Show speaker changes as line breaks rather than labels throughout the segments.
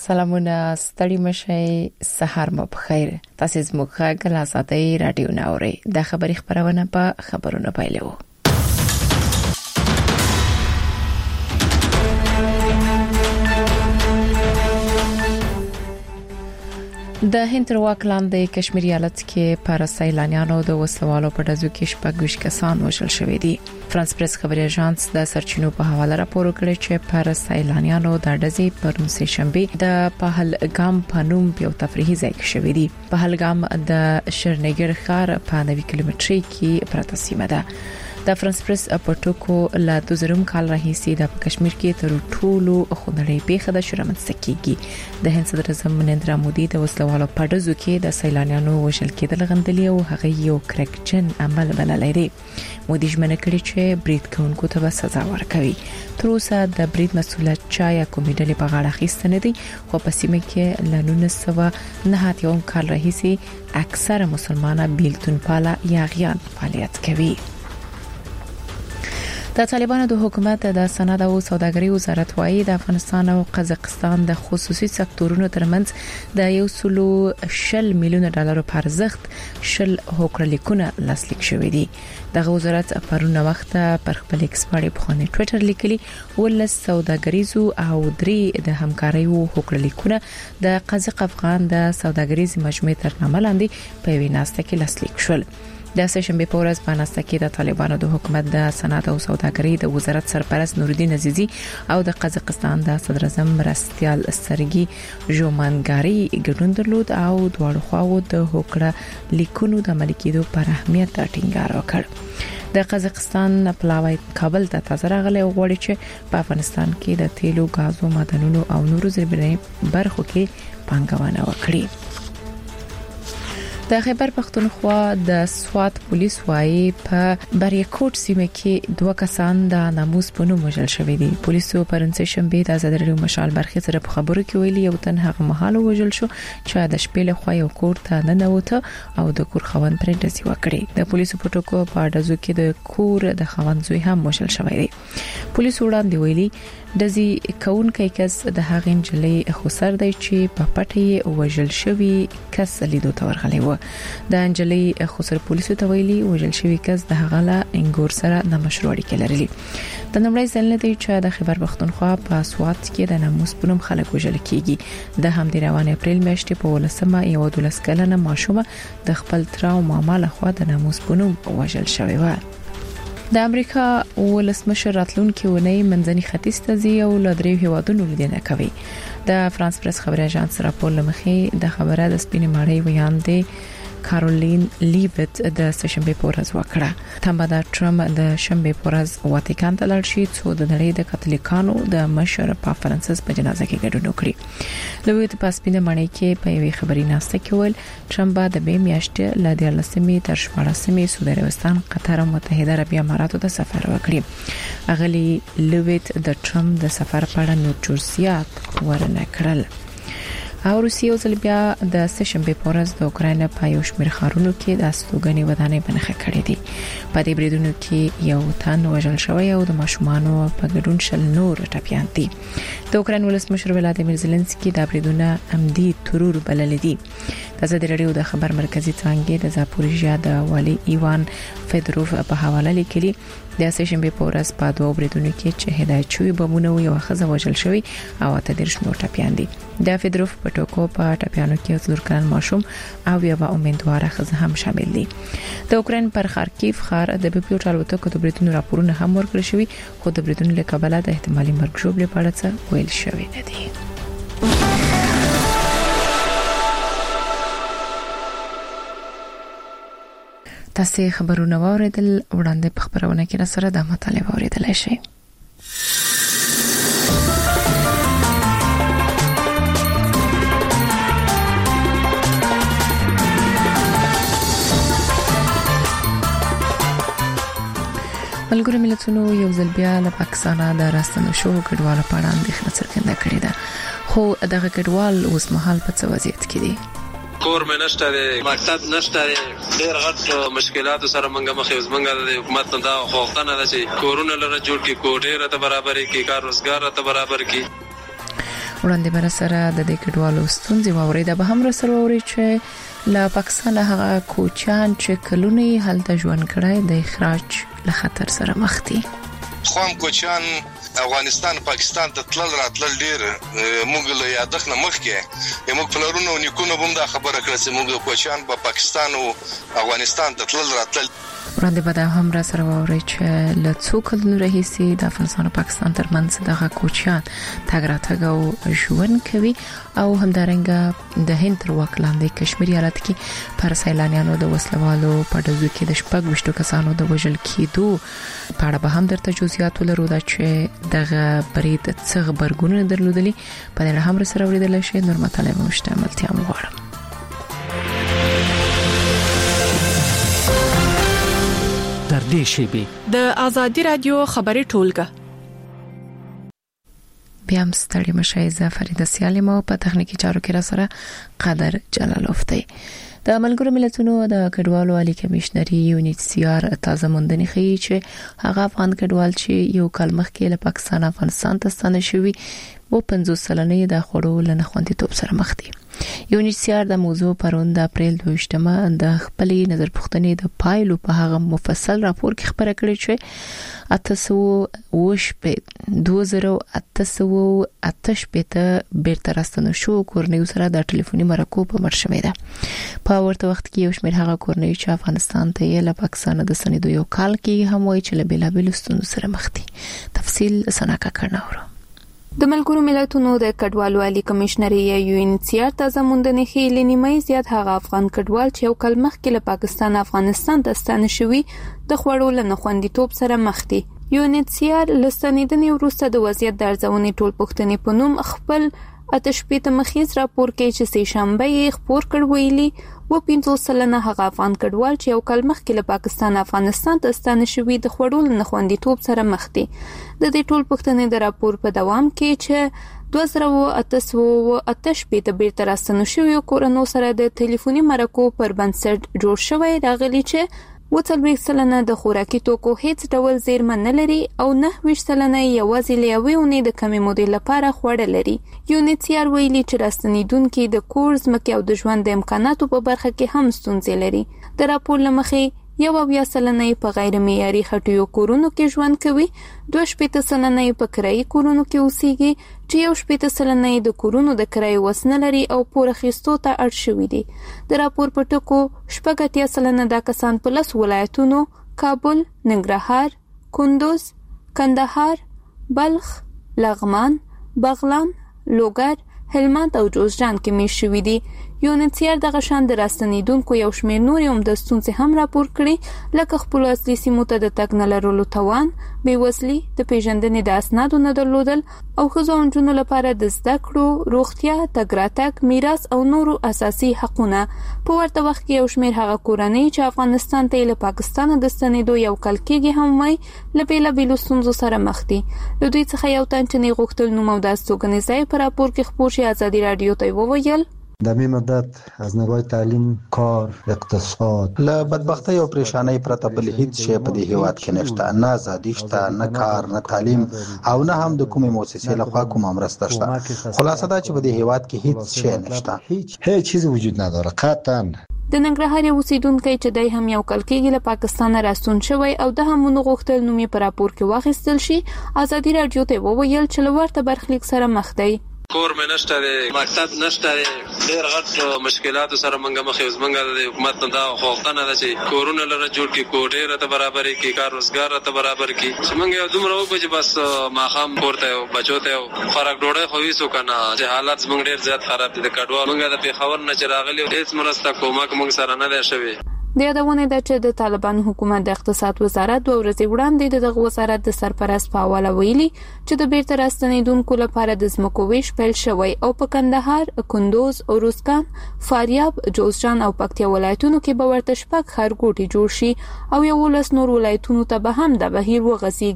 سلامونه ستړي مشي سحر مو بخیر. تاسو زموږ غږ لا ساتي رادیو ناوري د خبري خبرونه په خبرونه پایلو. د هند تر واک لاندې کشمیر ایالت کې پر سیلانیانو د وسوالو په ډزو کې شپږ کسان وژل شوي دي. فرانس پریس خبري اژانس د سرچینو په حواله راپور کړی چې پر سیلانیانو د ډزې پرون سه شنبه د پهلګام په نوم یو تفریحي ځای کې شوی دی. پهلګام د شرنګر ښار په 90 کیلومتري کې پراته سیمه ده. د فرانس پریس په ټکو لا 2000 کال راهیسې د کشمیر کې تر ټولو خونړۍ پیښه د شرمنځ کېږي. د هند صدر اعظم نریندرا مودي د وسلوالو په ډزو کې د سیلانیانو وژل کېدل غندلي او هغه یو کرکجن عمل بللی دی. مودي ژمنه کړې چې برید کوونکو ته سزا ورکوي. تر اوسه د برید مسؤلیت چا یا کومې ډلې په غاړه اخیسته نه دي، خو په سیمه کې ل 1909 کال راهیسې اکثره مسلمانان بیلتون پاله یا غیان فعالیت کوي. د طالبانو د حکومت د صنعت او سوداګرۍ وزارت وايي د افغانستان او قزاقستان د خصوصي سکتورونو ترمنځ د 110 میلیون ډالر په ارزښت شل هوکړلیکونه لاسلیک شوي دي. د وزارت پرون وخت پر خپل ایکس باندې په خانه ټوئیټر لیکلي ول سوداګریزو او درې د همکارۍ هوکړلیکونه د قزاق افغان د سوداګریز مجموعې تر نامه لاندې په ویناسته کې لاسلیک شول. د سهشنبه په ورځ په ناسته کې د طالبانو د حکومت د صنعت او سوداګرۍ د وزارت سرپرست نورالدین عزیزی او د قزاقستان د صدر اعظم مرستیال سرګي ژومانګاری ګډون درلود او دواړو خواو د هوکړه لیکونو د ملکیدو پر اهمیت ټینګار وکړ. د قزاقستان پلاوی کابل ته تازه راغلی او غواړي چې په افغانستان کې د تیلو، غازو، معدنونو او نورو زیربنای برخو کې پانګونه وکړي. د خیبر پختونخوا د سوات پولیس وايي په بریکوټ سیمه کې 2 کسان د ناموس په نوم وژل شوي دي. پولیسو پرون سه شنبه د آزاد رادیو مشال برخه سره په خبرو کې ویلي یو تن هغه مهال وژل شو چې د شپې له خوا یو کور ته ننوته او د کور خوند پرې ډزې وکړي. د پولیسو په ټکو په ډزو کې د کور د خوند زوی هم وژل شوی دی. پولیسو وړاندې ویلي ډزې کونکي کس د هغې انجلۍ خسر دی چې په پټي وژل شوی کس لیدو ته ورغلی و. د انجلۍ خسر پولیسو ته ویلي وژل شوی کس د هغه له انګور سره د مشروع اړیکې لري. د نړۍ ځل دی چې د خیبر پختونخوا په سوات کې د ناموس په نوم خلک وژل کیږي. د همدې روان اپریل میاشتې په ولسمه یو 12 کلنه ماشومه د خپل تر او ماما له خوا د ناموس په نوم وژل شوی و. د امریکا ولسمشر راتلونکي ونی منځني ختیځ ته ځي او له درې هیوادونو لیدنه کوي. د فرانس پریس خبري اژانس راپور لمخې د خبره د سپینې ماړی ویاندې کارولین لیبت د سهشنبه په ورځ وکړه. تمه ده ټرمپ د شنبه په ورځ واتیکان ته لاړ شي څو د نړۍ د کاتولیکانو د مشر پاپ فرانسیس په جنازه کې ګډون وکړي. لویت په سپینې ماړی کې په یوې خبري ناسته کې ول ټرمپ د به میاشتې ل 14 تر 14 سعودي عربستان، قطر او متحده عربي اماراتو ته سفر وکړي. اغلی لویت د ټرمپ د سفر په اړه نور جزئیات ورنه کړل. او روسیه او بیا د سهشنبه په ورځ د اوکرين په یو شمېر ښارونو کې د استوګنې ودانۍ بنخښه کړې دي. په دې بریدونو کې یو تن وژل شوی او د ماشومانو په ګډون شل نور ټپيان دي. د اوکرين ولسمشر ولادیمیر زيلنسکي د بریدونو عمدي ترور بلل دي. د آزاد رادیو د خبر مرکزی څنګه د زاپوریژیا د والي ایوان فدروف په حواله لیکلي د سهشنبه په ورځ په دوه بریدونو کې چې هدایت شوی بمونه یو خزه وژل شوی او ته د شنو ټپيان دي. د فدروف په ټکو په ټپيانو کې څلور کلن ماشوم او یو امیدواره خزه هم شامل دي. د اوکرين پر خارکیف ښار د بپیو ټالوتکو د بریدونو راپورونه هم ورکړل شوی، خو د بریدونو له کبله د احتمالي مرګ ژوبل په اړه څه ویل شوی نه دي. تاسو خبرونه واوریدل، وړاندې په خبرونه کې را سره د مطالعه واوریدل شي. ملګرو ملتونو یو ځل بیا له پاکستان د راستنو شو کډوالو په اړه اندېښنه څرګنده کړې ده، خو دغه کډوال اوس مهال په څه وضعیت کې دي؟
کور مې نشته دی، مکتب نشته دی، ډېر غټ مشکلات سره منګه مخې زمنګ د حکومت نه دا خوښتنه ده چې کورونه لره جوړ کړي، کوټې راته برابر کړي، کار روزګار راته برابر کړي.
وړاندې بر سره د دې کډوالو ستونزې واورېده به هم رسول اوري چې له پاکستان هغه کوچان چې کلونی هلته ژوند کړای د اخراج له خطر سره مخ دي.
خوام کوچان افغانستان پاکستان ته تلل راتلل ډیر موږ له یادښت نه مخکې موږ پلرونو نیکونو هم دا خبره کړې چې موږ کوچان په پاکستان او افغانستان ته تلل راتلل.
وړاندې به دا هم را سره واوري چې له څو کلونو راهیسې د افغانستان او پاکستان ترمنځ دغه کوچان تګ راتګ او ژوند کوي او همدارنګه د هند تر واک لاندې کشمیر ایالت کې پر سیلانیانو د وسلوالو په ډزو کې د 26 کسانو د وژل کېدو په اړه به هم درته جزئیات ولرو دا چې دغه برید څه خبرګونونه درلودلي په دې هم سره ولیدل شي. نور مطالب مشتملتیا مغواړم.
در دې شیبه د ازادي رادیو خبري ټولګه
بیا هم ستړي مشه زه فریده سیالمو په تخنیکی چارو کې را سره قدر جلالوف دی. د ملګرو ملتونو د کډوالو عالی کمشنري UNHCR تازه موندنې ښیي چې هغه افغان کډوال چې یو کال مخکې له پاکستان افغانستان ته ستانه شوی و 50 سلنې د خړو لنه خوندیتوب سره مخ دي. UNHCR د موضوع پرون د اپریل 22مه د خپلې نظر پوښتنې د پایلو په هغه مفصل راپور کې خبره کړې چې 2008 بیرته راستنه شو کورنیو سره د ټلیفوني مرکو په مرشمه ده. په ورته وخت کې یو شمېر هغه کورنیو چې افغانستان ته یې له پاکستان د سنیدو یو کال کې هم وایي چې له بیلابیل ستونزو سره مخ دي. تفصیل سناکا کړناورو.
د ملګرو ملتونو د کډوالو عالی کمشنري UNHCR تازه موندنې ښیي لنیمای زیات هغه افغان کډوال چې یو کال مخکې له پاکستان افغانستان ته ستانه شوي د خوړو لنه خوندیتوب سره مخ دي. UNHCR لستنیدنې وروسته د وضعیت د ارزونې ټول پوښتنې په نوم خپل 8 مخیز راپور کې چې سه شنبه یې خبر کړ ویلي و 50 سلنه هغه افغان کډوال چې یو کال مخکې له پاکستان افغانستان ته ستانه شوي د خوړو لنه خوندیتوب سره مخ دي. د دې ټول پوښتنې د راپور په دوام کې چې 2008 بیرته راستنه شوي کورنیو سره د ټلیفوني مرکو پر بنسټ جوړ شوی راغلی چې 40 سلنه د خوراکي توکو هیڅ ډول زیرمه نه لري او 9 سلنه یوازې لیاوي اونې د کمی مودې لپاره خوړه لري. UNHCR ویلي چې راستنیدونکو د کورس مکه او د ژوند د امکاناتو په برخه کې هم ستونزې لري. د راپور لمخې 1 سلنه په غیر معیاري خټیو کورونو کې ژوند کوي، 2 سلنه په کرایي کورونو کې اوسېږي چې 1 سلنه د کورونو د کرایي وسنه لري او پور اخیستو ته اړ شوي دي. د راپور په ټکو 80 سلنه دا کسان په 10 ولایتونو کابل، ننګرهار، کندوز، کندهار، بلخ، لغمان، بغلان، لوګر، هلمند او جوزجان کې میشت شوي دي. UNHCR دغه شان د راستنیدونکو یو شمېر نورې هم د ستونزې هم راپور کړي لکه خپل اصلي سیمو ته د تګ نه لرلو توان، بېوزلي، د پیژندنې د اسنادو نه درلودل او ښځو او نجونو لپاره د زده کړو، روغتیا، تګ راتګ، میراث او نورو اساسي حقونه. په ورته وخت کې یو شمېر هغه کورنۍ چې افغانستان ته له پاکستان د ستنېدو یو کال کېږي هم وایي له بیلابیلو ستونزو سره مخ دي. د دوی څخه یو تن چې غوښتل نوم او د استوګنې ځای په راپور کې خپور شي ازادي رادیو ته وویل
در می مدت از نگاه تعلیم، کار، اقتصاد
له بدبختی او پریشانی پرته بل هیڅ شی په دې هیواد کې نشته، نه ازادي شته، نه کار، نه تعلیم او نه هم د کومې مؤسسې لخوا کومه مرسته شته. خلاصه دا چې په دې هیواد کې هیڅ شی نشته،
هیڅ چیزی وجود نداره قطعا.
د ننګرهار اوسیدونکو چې دای هم یو کال کېږي له پاکستان راستون شوی او د هم غوښتل نومي پر راپور کې واخیستل شي. ازادي رادیو ته وویل چې لورته برخلیک سره مخ دی.
کور مې نشته دی، مکتب نشته دی، ډېر غټ مشکلاتو سره موږ مخ یو. زمونږ د حکومت نه دا غوښتنه ده چې کورونه لره جوړ کړي، کوټې راته برابرې کړي، کار روزګار راته برابر کړي چې موږ یو دومره وکړو چې بس ماښام کور ته یو بچو ته یو خوراک ډوډۍ خو ویسو که نه چې حالات زموږ ډېر زیات خراب دي. د کډوال موږ د پېښور نه چې راغلي هېڅ مرسته کومک موږ سره نه دی شوی.
د یادونه ده چې د طالبانو حکومت د اقتصاد وزارت 2 ورځې وړاندې دغه وزارت د سرپرست په حواله ویلي چې د بیرته راستنیدونکو لپاره د ځمکو ویش پیل شوی او په کندهار، کندوز، اروزګان، فاریاب، جوزجان او پکتیا ولایتونو کې به ورته 6 ښارګوټي جوړ شي او 11 نور ولایتونو ته به هم د بهیر وغځيږي.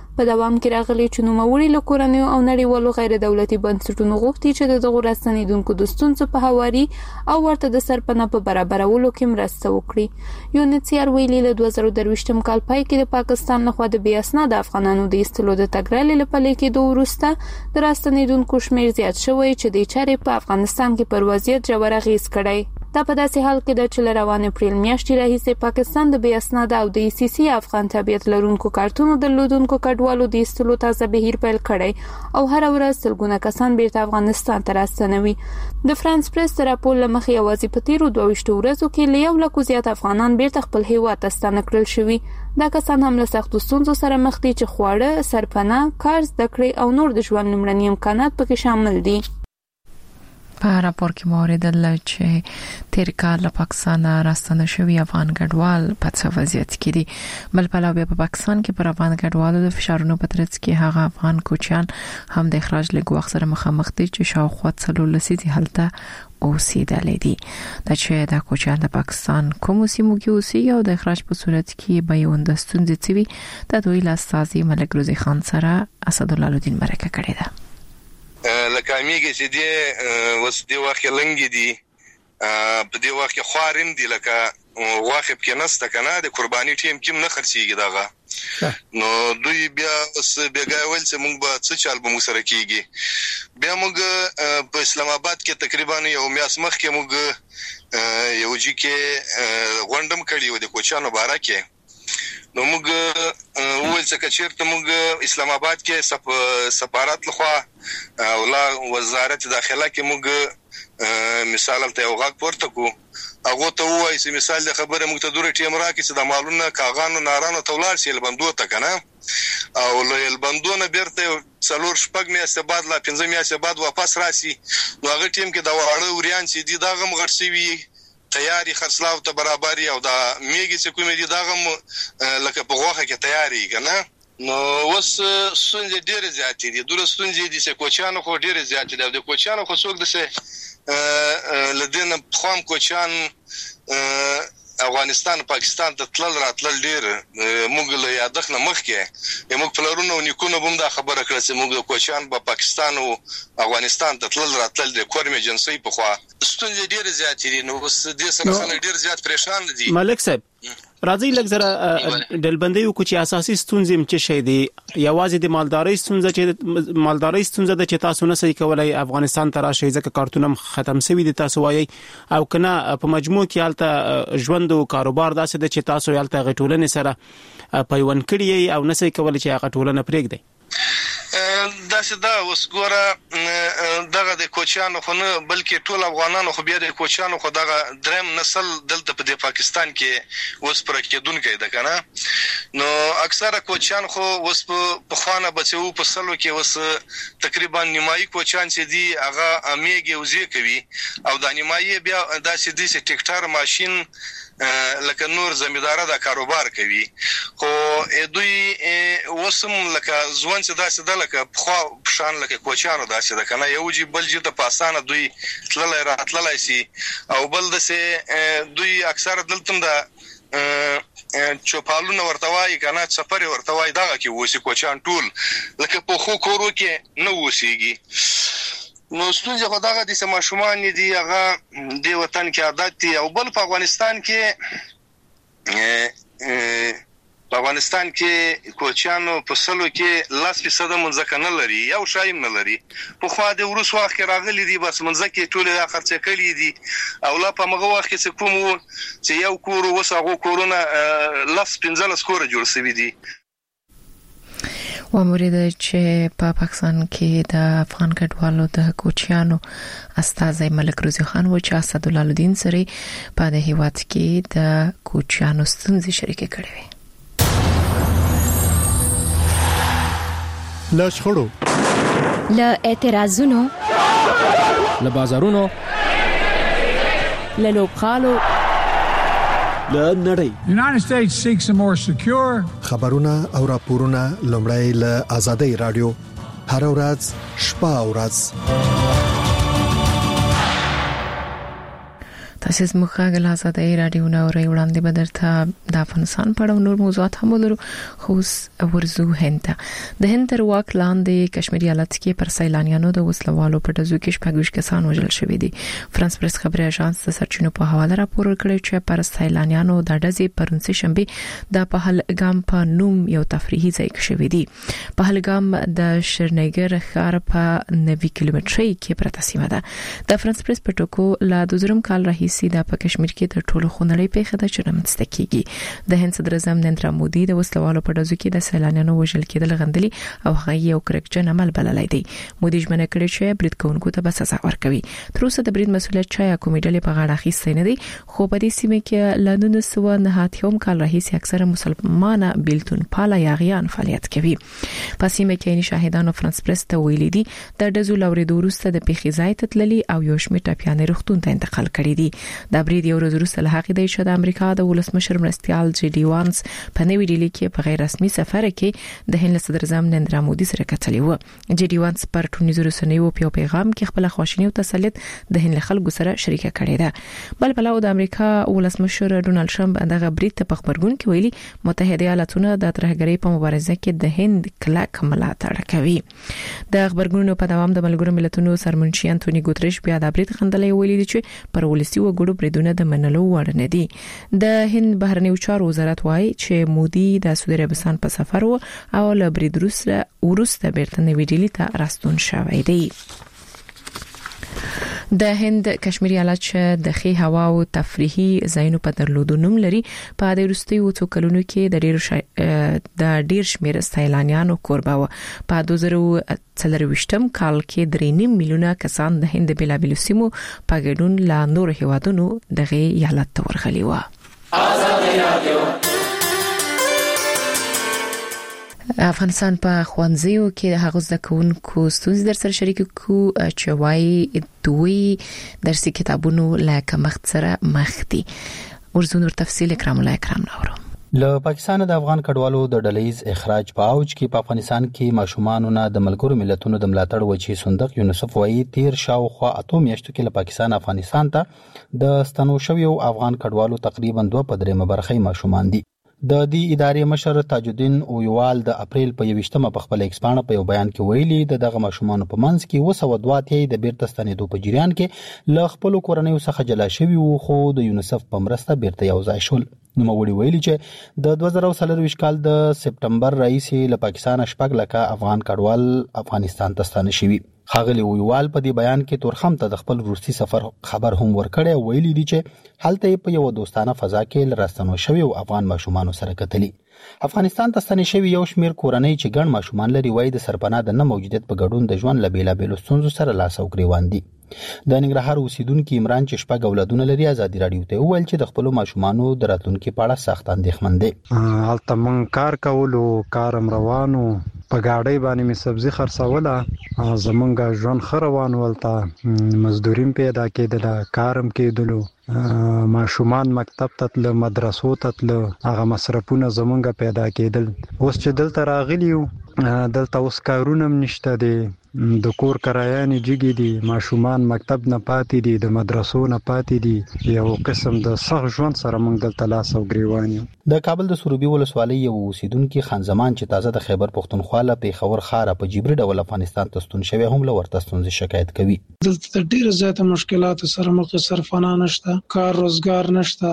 په دوام کې راغلي چې نوموړي له کورنیو او نړیوالو غیر دولتي بنسټونو غوښتي چې د دغو راستنیدونکو د ستونزو په هواري او ورته د سرپناه په برابرولو کې مرسته وکړي. یونیسیار ویلي له 2023م کال پای کې د پاکستان لخوا د بې اسناده افغانانو د ایستلو د تګرالې له پلي کېدو وروسته د راستنیدونکو شمېر زیات شوی چې د چارې په افغانستان کې پر وضعیت ژور اغېز کړی. دا په داسې حال کې د چې روان اپریل میاشتې راهیسې پاکستان د بې اسناده او د ICC افغان تابعیت لرونکو کارتونو درلودونکو کډوالو د ایستلو تازه بهیر پیل کړی او هر ورځ سلګونه کسان بیرته افغانستان ته راستنوي. د فرانس پریس تر راپور لمخې یوازې په تیرو 22 ورځو کې له 1 لک زیات افغانان بیرته خپل هیواد ته ستانه کړل شوي. دا کسان هم له سختو ستونزو سره مخ دي چې خواړه، سرپناه، کار زده کړې او نور د ژوند لومړني امکانات پکې شامل دي.
په راپور کې موریدل چې تیر کال له پاکستان راستنه شوی افغان کډوال په څه وضعیت کې دي. بل په لابه په پاکستان کې پر افغان کډوالو د فشارونو په ترڅ کې هغه افغان کوچیان هم د اخراج له وخت سره مخامخ دي چې شاوخوا څلور لسیدي حالت اوسېدلې دي. دا چې د کوچیان د پاکستان کوم سیمو کې اوسېږي او د اخراج په صورت کې به یو د ستونزې چوي د دوی لاستازي ملک روزي خان سره اسد الله الدین مرکه کړې ده.
لکه میګه چې دی وس دی واخه لنګ دي په دی واخه خوارم دي لکه واخه کې نسته کنه د قرباني ټیم کې نه خرڅيږي داغه نو دوی بیا اوس بیګاول چې موږ به څه چل به مو سره کیږي. بیا موږ په اسلام آباد کې تقریبا یو میاس مخ کې موږ یو جی کې غونډم کړی و د کوچانو باره کې. نو موږ ول څه چیرته موږ اسلام آباد کې سفارت لخوا او لا وزارت داخله کې موږ مثال ته یو غاک پورته کو هغه ته وایي چې مثال د خبره موږ ته دوره ټیم راکې چې د مالونو کاغانو نارانو تولار شي البندو ته کنه او له البندونه بیرته څلور شپږ میاشتې بعد لا 15 میاشتې بعد واپس راشي. نو هغه ټیم کې دا وړه وريان چې دي دا غم غړسوي تیاری خرڅلاو ته برابرۍ او دا میګي چې کومې دي دا غم لکه په غوخه کې تیاری کنه. نو وس سونځ ډېر زیات دي دوه سونځ دي چې کوچانو خو ډېر زیات دي د کوچانو خو څوک د لدین خام کوچان افغانستان پاکستان ته تلل راتلل ډیر موږ له یادخنه مخ کې موږ پلرونو او نیکونو بم دا خبره کړه چې موږ د کوچان په پاکستان او افغانستان ته تلل راتلل د کورمې جنسي په خوا ستونزې ډیر زیات دي. نو اوس د سره خلک ډیر زیات پریشان دي.
ملک صاحب راځي لږ زره دلبندي کو چې اساسي ستونزې مچ شي دي یوازې د مالدارۍ ستونزه د چې تاسو نه صحیح کولای افغانستان ته راشي ځکه کارتونم ختم شوی دي تاسو وایي او کنه په مجموع کې حالت ژوند او کاروبار داسې د چې تاسو حالت غټولنې سره پیوند کړی او نه صحیح کولای چې هغه ټولنه پرېږدي.
دا وسګوره دغه د کوچانو خو نه بلکې ټول افغانانو خو بیا د کوچانو خو دغه دریم نسل دلته په پاکستان کې وس پر کېدونکې ده کنه. نو اکثره کوچان خو وس په خوانه بچو په سلو کې وس تقریبا نیمایي کوچان چې دي هغه امیګي وزي کوي او د نیمایي بیا داسې دي چې ټریکټر ماشين لکه نور زمیندار دا کاروبار کوي خو دوی وسم لکه ځوان چې داسې د لکه خو شان لکه کوچانو داسې د کنه یو جی بل جته پاسانه دوی تللای راتللای سي او بل دسه دوی اکثر دلتم دا چوپالونه ورتوای کنه سفر ورتوای دغه کې وسی کوچان ټول لکه په خو کورو کې نو وسیږي. نو ستونزه خو دغه د سماشومان دي هغه د وطن کې عادت دي او بل په افغانستان کې کوچانو په سلو کې لاس په صد منځک نه لري یو شایم نه لري په خو د ورس وخت کې راغلي دي بس منځک ټول خرڅ کړي دي او لا په مغه وخت کې کوم چې یو کور وسغه کورونه لاس 15 کور جوړ شوی دي.
ومورید چې په پاکستان کې د افغان کډوالو د کوچیانو استاذ ملک روزي خان و چې اسد الله الدین سره په د هیواد کې د کوچیانو ستونزې شریک کړي وي.
له شخړو
له اعتراضونو
له بازارونو
له لوبخالو
له نړۍ
United States seeks a more secure
خبرونه او راپورونه لومړی له آزادۍ رادیو هر ورځ شپه او ورځ
تاسیس مخاغل آزادۍ رادیو نو ری وړاندې بدرته د افغانستان په اړه نور موضوعات هم ولرو خو ورزو هند د هند تر واک لاندې کشمیر ایالت کې پر سیلانیانو د وسلوالو په دزو کې شپږ کسان وژل شوي دي. فرانس پریس خبري اژانس د سرچینو په حواله راپور ورکړی چې پر سیلانیانو د ډزې پرونسي شنبه د پهلګام په نوم یو تفریحي ځای کې شوی دی. پهلګام د شرنګر ښار په 90 کیلومتري کې پرته سیمه ده. د فرانس پریس په ټکو لا د زرم کال راهیسي د په کشمیر کې د ټولو خونړۍ پیښه د چرمنځ کېږي. د هند صدر اعظم نریندرا مودي د وسلوالو په ډزو کې د سیلانیانو وژل کېدل غندلي او هغه یو کرکټن عمل بللی دی. مودي ژمنه کړې چې برید کوونکو ته به سزا ورکوي. تر اوسه د برید مسؤلیت چا کومې ډلې په غاړه اخیستی نه دی، خو په دې سیمه کې له 1990 کال راهیسي اکثره مسلمانه بیلتون پاله یاغیان فعالیت کوي. په سیمه کې شاهدانو فرانس پریس ته ویلي دي د ډزو لورېدو وروسته د پیښې ځای ته تللي او یو شمېر ټاپیانې روغتون ته انتقال کړي دي. د برید یو ورځ وروسته له هغې دی چې د امریکا د ولسمشر مرستیال جی ډي وانس په نوې ډیلي کې په غیر رسمي سفر کې د هند صدر اعظم نریندرا مودي سره کتلي و. جی ډي وانس پر ټولنیزو رسنیو په پیغام کې خپل خواشینی او تسلیت د هند خلکو سره شریک کړی ده. بل بلو د امریکا ولسمشر ډونالد ټرمپ دغه برید ته په خبرګون کې ویلي متحده ایالاتونه د ترهګرۍ په مبارزه کې د هند کلک ملاتړ کوي. د خبرګونونو په دوام د ملګرو ملتونو سرمنشي انټونی ګوتریش بیا د برید غندلې ویلي چې پر ولسی وګړو بریدونه د منلو وړ نه دي. د هند بهرنیو چارو وزارت وايي چې مودي د سعودي عربستان په سفر او له برید وروسته بیرته نوې ډیلي ته راستون شوی دی. د هند کشمیر ایالت چې د خي هوا او تفریحي ځایونو په درلودو نوم لري په د وروستیو څو کلونو کې د ډیر شمېر سیلانیانو کوربه و. په 2023 کال کې 3.5 میلیونه کسان د هند بلابلو سیمو په ګډون لا نور هیوادونو دغه ایالت ته ورغلي و. افغانستان په خوانځیو کې هغه زده کوونکو ستونزې در سره شریک کو چې وايي دوی درسي کتابونو لکه مخ سره مخ دي. ورزونور تفصیل اکرام الله اکرام نورو.
له پاکستان د افغان کډوالو د ډلېز اخراج په اوج کې په افغانستان کې ماشومانو نه د ملګرو ملتونو د ملاتړ وچی صندوق یونیسف وايي 13 شاوخوا 8 میاشتو کې له پاکستان افغانستان ته د ستنو شویو افغان کډوالو تقریبا 2.3 برخه ماشومان دي. د دې ادارې مشر تاج الدین اویوال د اپریل په 28مه په خپل ایکسپانه په یو بیان کې ویلي دغه ماشومان په منځ کې 202 د بیرته ستنېدو په جریان کې له خپل کورنیو څخه جلا شوي وو، خو د یونیسف په مرسته بیرته یو ځای شول. نوموړي ویلي چې د 2024 کال د سپټمبر راهیسې له پاکستان 4 لکه افغان کډوال افغانستان ته ستانه شوي. خاغلی ویوال په دې بیان کې تورخم ته د خپل روسي سفر خبر هم ورکړی، ویلي دي چې هلته په یو دوستانه فضا کې لراستنو شوی او افغان ماشومان سره کتلي. افغانستان ته ستنې شوی یو شمیر کورنۍ چې ګڼ ماشومان لري وایي د سرپناه د نه موجودیت په ګډون د ژوند له بیلابېلو ستونزو سره لاس او ګریوان دي. د ننګرهار اوسیدونکو عمران چې 4 اولادونه لري ازادي رادیو ته وویل چې د خپل ماشومانو د راتلونکو په اړه سخت اندېښمن دي.
هلته مونږ کار کولو، کارم روانو، په گاډۍ باندې می سبزی خرڅوله، زمونږ ژوند خ روان ولته مزدوریم پیدا کېدله، کارم کېدلو، ماشومان مکتب ته تل، مدرسو ته تل، هغه مصرفونه زمونږ پیدا کېدل. اوس چې دلته راغلیو دلته اوس کارونه نشته دي، د کور کرایانې جګې دي، ماشومان مکتب نه پاتې دي، د مدرسو نه پاتې دي، یو قسم د سخت ژوند سره موږ دلته لاس او ګریوان یو.
د کابل د سروبي ولسوالۍ یو اوسیدونکو خان زمان چې تازه د خیبر پښتونخوا له پیښور ښار په جبري ډول افغانستان ته ستون شوی هم له ورته ستونزې شکایت کوي.
دلته ډېر زیات مشکلات سره مخ صرفانه نشته، کار روزګار نشته،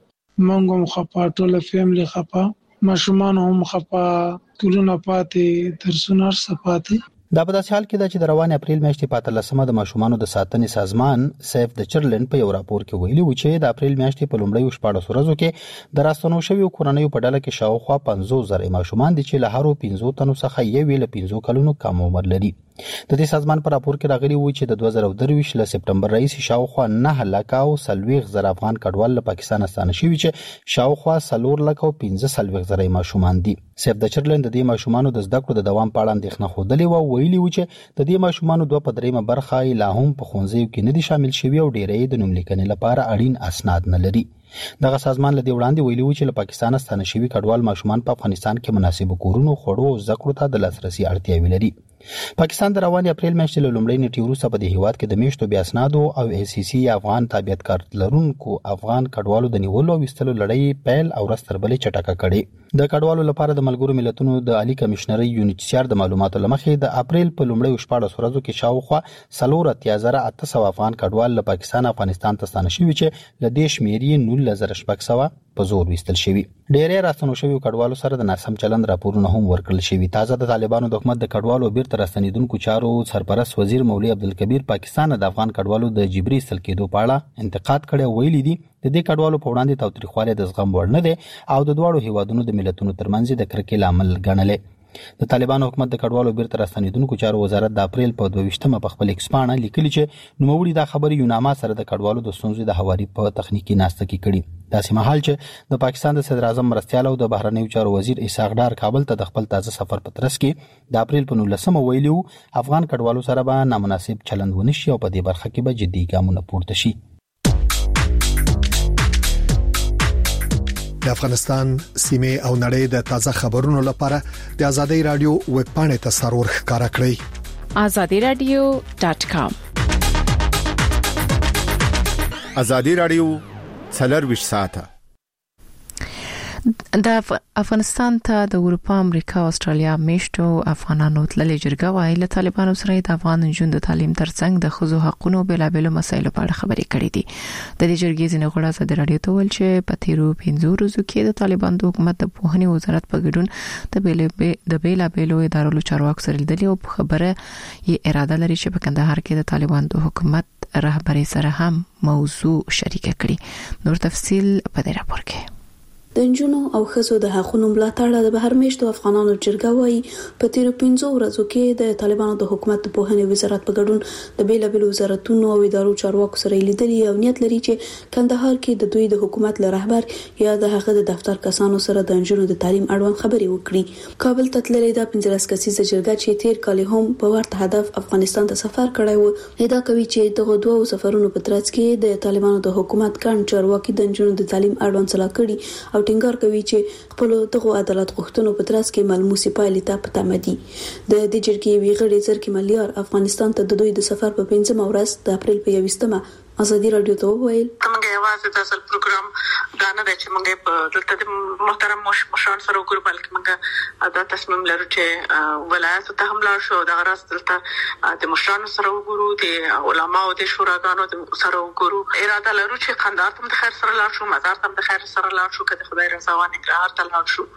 موږ هم خپه، ټول فیملی خپه، ماشومان هم خپه، ټولونه پاتې، درسونه سپاتې.
دا په داسې حال کې ده چې د روان اپریل میاشتې په 13مه د ماشومانو د ساتنې سازمان سیف د چرلند په یو راپور کې ویلي و چې د اپریل میاشتې په لومړیو 14 ورځو کې د راستنو شویو کورنیو په ډله کې شاوخوا 50,000 ماشومان دي چې له هرو 15 تنو څخه یو له 15 کلونو کم عمر لري. د دې سازمان په راپور کې راغلي و چې د 2023 له سپټمبر راهیسې شاوخوا 9 لک او 40,000 افغان کډوال له پاکستان ستانه شوي چې شاوخوا 4 لک او 15,000 ماشومان دي. سیف د چرلند د دې ماشومانو د زده کړو د دوام په اړه اندېښنه خوده و، ویلي و چې د دې ماشومانو 2.3 برخه لا هم په ښوونځیو کې نه دي شامل شوي او ډېرې د نوملیکنې لپاره اړین اسناد نه لري. دغه سازمان له دې وړاندې ویلي و چې له پاکستان ستانه شوي کډوال ماشومان په افغانستان کې مناسب کورونو، خوړو او زده کړو ته د لاسرسي اړتیاوې لري. پاکستان د رواني اپریل میاشتې له لومړۍ نیټې وروسته په دې هیواد کې د میشتو بیا اسنادو او ACC افغان تابعیت کارت لرونکو افغان کډوالو د نیولو او وستلو لړۍ پیل او رستربلې چټکه کړې د کډوالو لپاره د ملګرو ملتونو د عالی کمشنري UNHCR د معلوماتو لمخې د اپریل په لومړۍ 14 ورځو کې شاوخوا 4,800 افغان کډوال له پاکستان افغانستان ته ستانه شوي چې له دې شمیرې 19,600 په زور وستل شوي. ډېرې راستنو شوي کډوالو سره د ناسم چلند راپورونه هم ورکړل شوي. تازه د طالبانو د حکومت د کډوالو بیرته راستنیدونکو چارو سرپرست وزیر مولوی عبدالکبیر پاکستان د افغان کډوالو د جبري ایستل کېدو په اړه انتقاد کړی او ویلي دي د دې کډوالو په وړاندې تاوتریخوالی د زغم وړ نه دی او د دواړو هیوادونو د ملتونو ترمنځ د کرکې لامل ګڼلی. د طالبانو حکومت د کډوالو بیرته راستنیدونکو چارو وزارت د اپریل په 22مه په خپل ایکس پاڼه لیکلي چې نوموړي دا خبرې یوناما سره د کډوالو د ستونزې د هواري په تخنیکی ناسته کې کړي. داسې مهال چې د پاکستان د صدر اعظم مرستیال او د بهرنیو چارو وزیر اسحاق ډار کابل ته د خپل تازه سفر په ترڅ کې د اپریل په 19مه ویلي وو افغان کډوالو سره به نامناسب چلند ونشي او په دې برخه کې به جدي ګامونه پورته شي.
د افغانستان سیمه او نړۍ د تازه خبرونو لپاره د ازادي رادیو ویب پاڼې ته سرور ښکارا کړئ
azadiradio.com.
ازادي رادیو 24 ساعته
د افغانستان ته د اروپا، امریکا او استرالیا میشتو افغانانو تللې جرګه وايي له طالبانو سره د افغان نجونو د تعلیم ترڅنګ د ښځو حقوقو بېلابېلو مسایلو په اړه خبرې کړې دي. د دې جرګې ځینې غړي ازادي رادیو ته ویل چې په تیرو 15 ورځو کې د طالبان د حکومت د پوهنې وزارت په ګډون د بېلابېلو ادارو چارواکو سره لیدلې او خبره یې اراده لري چې په کندهار کې د طالبان د حکومت رهبري سره هم موضوع شریک کړي. نور تفصيل په دې راپور کې.
د نجونو او ښځو د حقوقو ملاتړ د بهر میشتو افغانانو جرګه وايي په تیرو 15 ورځو کې د طالبانو د حکومت د پوهنې وزارت په ګډون د بیلابل وزارتونو او ادارو چارواکو سره لیدلې او نیت لري چې کندهار کې د دوی د حکومت له رهبر یا د هغه د دفتر کسانو سره د نجونو د تعلیم اړوند خبرې وکړي. کابل ته تللې د 15 کسیزه جرګه چې تیر کال هم په ورته هدف افغانستان ته سفر کړی و ادعا کوي چې دغه دوه سفرونو په ترڅ کې د طالبانو د حکومت کڼ چارواکي د نجونو د تعلیم اړوند صلاح کړي او ټینګار کوي چې خپل دغه عدالت غوښتنو په ترڅ کې ملموسي پایلې ته پټه مدي. د دې جرګې ویغړې زرکې ملیار افغانستان ته د دوی د سفر په 15مه ورځ د اپریل په 21مه ازادي رادیو ته وویل
موږ یوازې د اصل پروګرام دا نه دی چې موږ په دلته د محترم مشران سره وګورو بلکې موږ دا تصمیم لرو چې ولایت ته هم لاړ شو د غرض دلته د مشران سره وګورو د علماو د شوراګانو سره وګورو. اراده لرو چې قندهار ته د خیر سره لاړ شو، مزار ته د خیر سره لاړ شو، کله خدای رضا و نګرهار ته لاړ شو،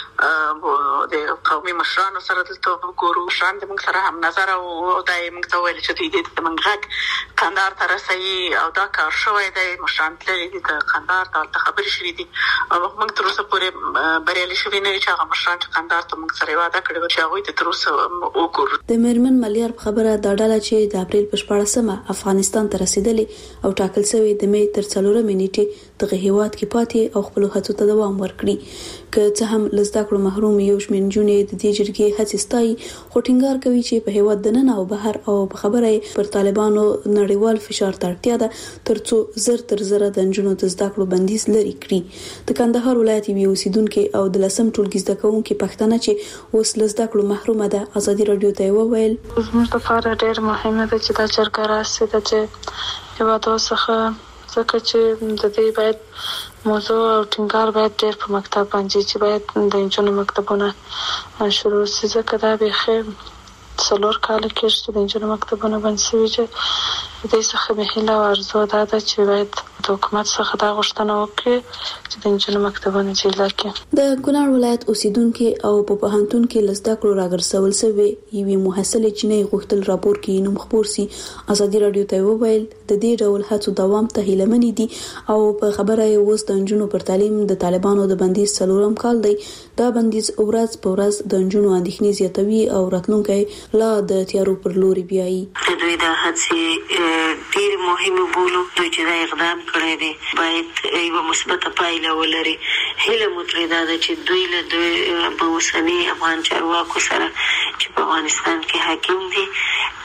د قومي مشران سره دلته وګورو. مشران د موږ سره هم نظر او دای موږ ته ویل چې دوی د موږ قندهار ته رسي او دا کار شوی دی. مشران تللي دي د قندهار ته خبرې شوې دي او موږ تر اوسه پورې بریالي شوي نه یو چې هغه مشران چې قندهار ته موږ سره وعده کړې وه چې هغوی ته تر اوسه وګورو.
د میرمن ملیار په خبره دا ډله چې د اپریل په 14مه افغانستان ته رسیدلې او ټاکل شوی د می تر 4مه نیټې دغه هیواد کې پاتې او خپل هڅو ته دوام ورکړي. که څه هم لزدا کړو محروم یو شمېر نجونې د دې جرګې هڅې ستایي خو ټینګار کوي چې په هیواد دننه او بهر او په خبره پر طالبانو نړیوال فشار ته اړتیا ده ترڅو زر تر زره د نجونو د زده کړو بندیز لري کړي. د کندهار ولایت یو اوسیدونکو او د لسم ټولګي زده کوونکو پښتنه چې اوس لزدا کړو محرومه ده ازادي رادیو ته وویل
زموږ لپاره ډېر مهمه ده چې دا جرګه راسي چې هیواد څخه ځکه چې د دې باید موضوع او ټینګار باید ډېر په مکتب باندې چې باید د نجونو مکتبونه شروع شي ځکه دا به خیر 4 کال کې چې د نجونو مکتبونه بند شوي چې د دې څخه به هیله او ارزو دا ده چې باید د حکومت څخه دا غوښتنه وکړي چې د نجونو مکتبونه جوړ کړي.
د کونړ ولایت اوسیدونکو او په پوهنتون کې لزدا کړو راګرځول شوی یوې محصله چینه غوښتل راپور کې نوم خبر سي. ازادي رادیو ته وویل د دې ډول هڅو دوام ته هیله منې دي او په خبره یې اوس د نجونو پر تعلیم د طالبانو د بندیز 4م کال دی. دا بندیز ورځ په ورځ د نجونو اندېښنې زیاتوي او راتلونکي لا د تیارو پر لوري بیایي.
دوی د هڅې ډېر مهمه بولو چې دا اقدام کړی دی باید یو مثبت پایله ولري. هیله مو ترې دا ده چې دوی له اوسني افغان چارواکو سره چې په افغانستان کې حاکم دي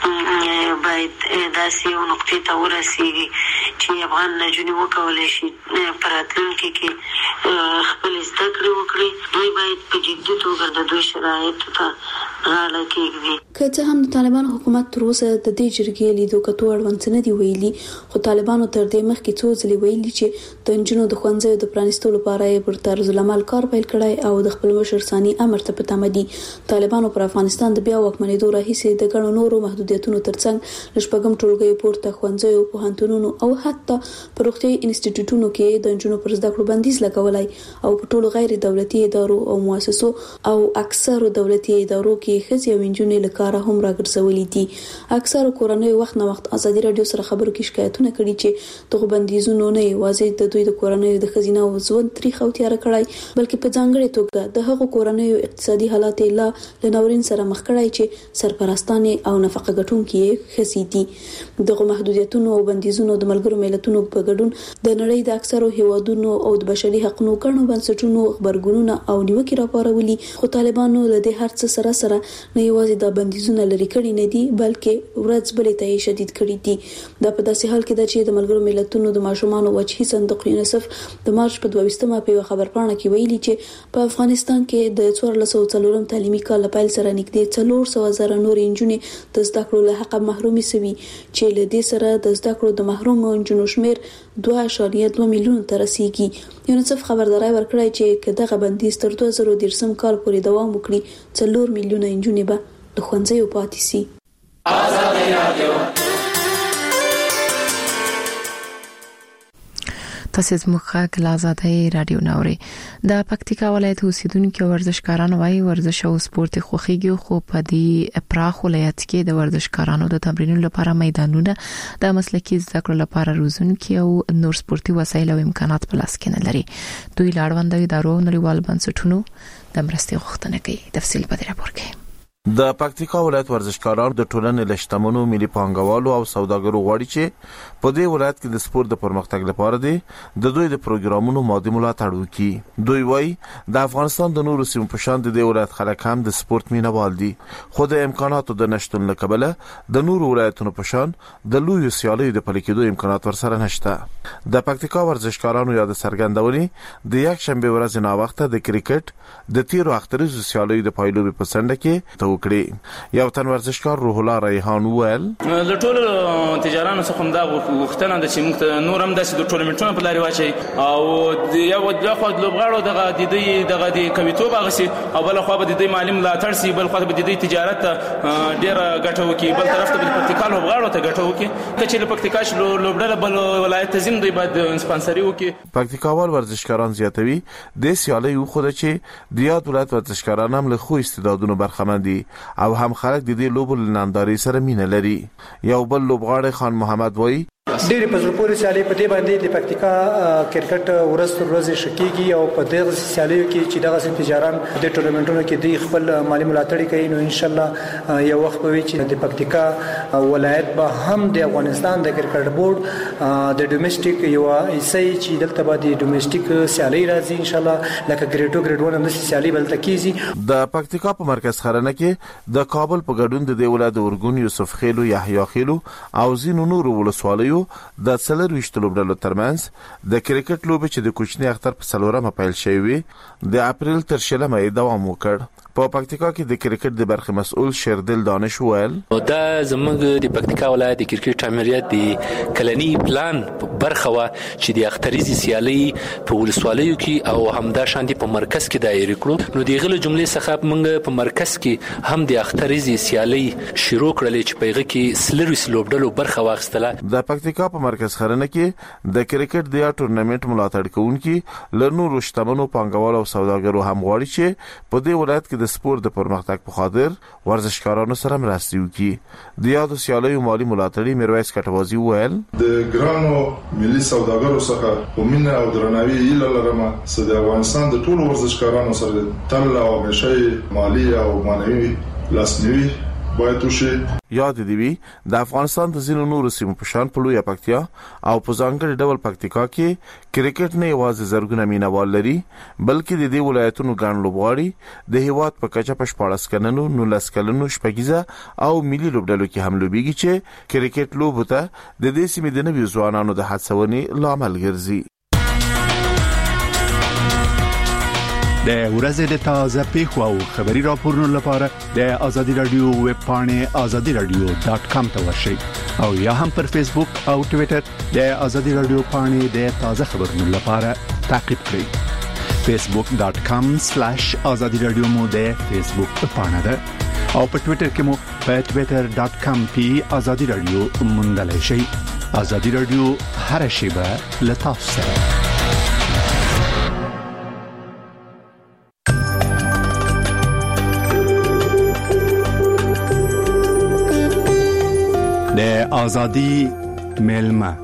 باید داسې یو نقطې ته ورسیږي چې افغان نجونې وکولی شي په راتلونکي کې خپل زده کړې وکړي. دوی باید په جدي توګه د دوی شرایطو ته غاړه کېږدي.
که څه هم د طالبانو حکومت تر اوسه د دې جرګې لیدو کتو اړوند څه نه دي ویلي، خو طالبانو تر دې مخکې څو ځلې ویلي چې د نجونو د ښوونځیو د پرانیستو لپاره یې پر طرز العمل کار پیل کړی او د خپل مشر ثاني امر ته په تمه دي. طالبانو پر افغانستان د بیا واکمنېدو راهیسې د ګڼو نورو محدودیتونو ترڅنګ له شپږم ټولګیو پورته ښوونځیو، پوهنتونونو او حتی په روغتیايي انسټیټیوټونو کې د نجونو پر زده کړو بندیز لګولای او په ټولو غیر دولتي ادارو او مؤسسو او اکثرو دولتي ادارو کې ښځې او نجونې له کاره هم راګرځولې دي. اکثرو کورنیو وخت نه وخت ازادي رادیو سره خبرو کې شکایتونه کړي چې دغه بندیزونو نه یوازې د دوی د کورنیو د ښځینه او ژوند تاریخ او تیار کړای، بلکې په ځانګړي توګه د هغو کورنیو اقتصادي حالات لا له ناورین سره مخ کړای چې سرپرستانې او نفقه ګټونکي ښځې دي. دغه محدودیتونو او بندیزونو د ملګرو ملتونو په ګډون د نړۍ د اکثرو هیوادونو او د بشري حقوقو ګڼو بنسټونو خبرګونونه او نیوکې راپارولي، خو طالبانو له دې هر څه سره نه یوازې د بندیزونو لري کړي نه دي، بلکې ورځ بلې ته شدید کړي دي. دا په داسې حال کې ده چې د ملګرو ملتونو د ماشومانو وجهي صندوق یونیسف د مارچ په 22مه په خبرپاڼه کې ویلي چې په افغانستان کې د 1404 تعلیمي کال پیل سره نږدې 400,000 نور نجونې د زده کړو له حق محرومي سوي، چې له دې سره د زده کړو د محروم نجونو شمیر 2.2 میلیون ته رسیدي. یونیسف خبرداري ورکړه چې دغه بندیز تر 2013 کال پورې دوام وکړي 4 میلیونه نجونې به د ښوونځیو پاتې شي. آزادي رادیو
تاسو زموږ خاک لازادای رادیو نوري. د پکتیکا ولایت اوسیدونکو ورزشکارانو وايي ورزش او سپورت خوخيږي، خو په دې پراخ ولایت کې د ورزشکارانو د تمرینونو لپاره میدانونه، د مسلکي زده کړو لپاره روزونکي او نور سپورتي وسایل او امکانات په لاس کې نه لري. دوی لاړوند ادارو نړیوال بنسټونو د مرستې غوښتنه کوي. تفصیل په دې راپور کې.
د پکتیکا ولایت ورزشکاران د ټولنې لشتمنو ملي پانګوالو او سوداګرو غواړي چې په دې ولایت کې د سپورت د پرمختګ لپاره د دوی د پروګرامونو مادي ملاتړ وکړي. دوی وایي د افغانستان د نورو سیمو په شان د دې ولایت خلک هم د سپورت مینوال دي، خو د امکاناتو د نشټون له کبله د نورو ولایتونو په شان د لوی سیالیو د پلي کېدو امکانات ورسره نشته. د پکتیکا ورزشکارانو یاد څرګندونې د یک شنبه ورځ نه وخته د کرکټ د تیرو اختریزو سیالیو د پایلوبې په څنډه کې وکړي. یو تن ورزشکار روح الله ریحان وویل
له ټولو تجارانو څخه دا وختنه د چې موږ نور هم داسې د ټورنمنټونو په لاري واچي او یو د خو د لوبغاړو دغه د کویتوب غسي او بل خو به د مالی ملاتړ سي، بل خو به د تجارت ډیر ګټو کې، بل طرف ته د پکتیکا لوبغاړو ته ګټو کې چې له پکتیکا لوبډله بل ولایت تزم دی باید سپانسري وکړي.
پکتیکاوال ورزشکاران زیاتوي د سیالي خو د چې د یاد ولایت ورزشکاران هم له خو استعدادونو برخمن دي او هم خلک د دې لوبو ننداري سره مینه لري. یو بل لوبغاړی خان محمد وایي
ډېر په زړه پورې سیالي په دې باندې د پکتیکا کرکټ ورځ تر ورځې شکیږي او په دغه سیالیو کې چې دغه تجاران د ټورنمنټونو کې د خپل مالی ملاتړ کوي، نو ان شاء الله یو وخت به وي چې د پکتیکا ولایت به هم د افغانستان د کرکټ بورډ د ډومېسټیک یو ایسي چې دلته به د ډومېسټیک سیالي راځي ان شاء الله لکه ګریډ 2 ګریډ 1 هم سیالي بلته کیږي.
د پکتیکا په مرکز خرنه کې د کابل په ګډون د ولایت ورګون یوسف خیلو، یحیی خیلو او زینو نور ولسوالیو د 24 لوبډلو ترمنځ د کرکټ لوبه چې د کوچنی اختر په 4مه پیل شوی د اپریل تر 16مه دوام وکړ. په پکتیکا کې د کرکټ د برخه مسؤل شیردل دانش ویل
دا زموږ د پکتیکا ولایت د کرکټ امریت د کلنی پلان برخه وا چې د اختریزي سیالي په ولسوالیو کې او همدا شاندي په مرکز کې دایره کړو. نو دغه جملې څخه موږ په مرکز کې هم د اختریزي سیالي شروع کړلې چې پیغه کې سلروس لوبډلو برخه واخستله.
د پکتیکا په مرکز خرنه کې د کرکټ د ټورنمنت ملاتړ کوونکي لنور شتمنو پانګوال او سوداګرو هم غواړي چې په دې ولایت کې د سپورت د پرمختګ په خاطر ورزشکارانو سره مرسته وکړي. د یادو سیالیو مالی ملاتړي میرویس کټوازی ویل
د ګرانو ملي سوداګرو څخه ومنه او درناوی ایله لرمه چې د افغانستان د ټولو ورزشکارانو سره تل او همیشه مالی او معنوي لاسنیوي باید وشي.
یاد دی وی د افغانستان د ځینو نورو سیمو په شان په لویه پکتیا او په ځانګړي ډول پکتیکا کې کرکټ نه یوازې زرګونه مینوال لري بلکې د دې ولایتونو ګڼ لوبغاړي د هیواد په کچه په 14 کلنو 19 کلنو شپږیزه او ملي لوبډلو کې هم لوبيږي چې کرکټ لوبه ته د دې سیمې د نوي ځوانانو د هڅونې لامل ګرځي.
د ورځې د تازه پیښو او خبري راپورونو لپاره د ازادي رادیو ویب پاڼې azadiradio.com ته ورشئ او یا هم پر فیسبوک او ټوئیټر د ازادي رادیو پاڼې د تازه خبرونو لپاره تعقیب کړئ. facebook.com/azadiradio مو د فیسبوک پاڼه ده او په ټوئیټر کې مو په twitter.com/azadiradio موندلای شئ. ازادي رادیو هر شیبه له تاسو سره. د ازادي ملما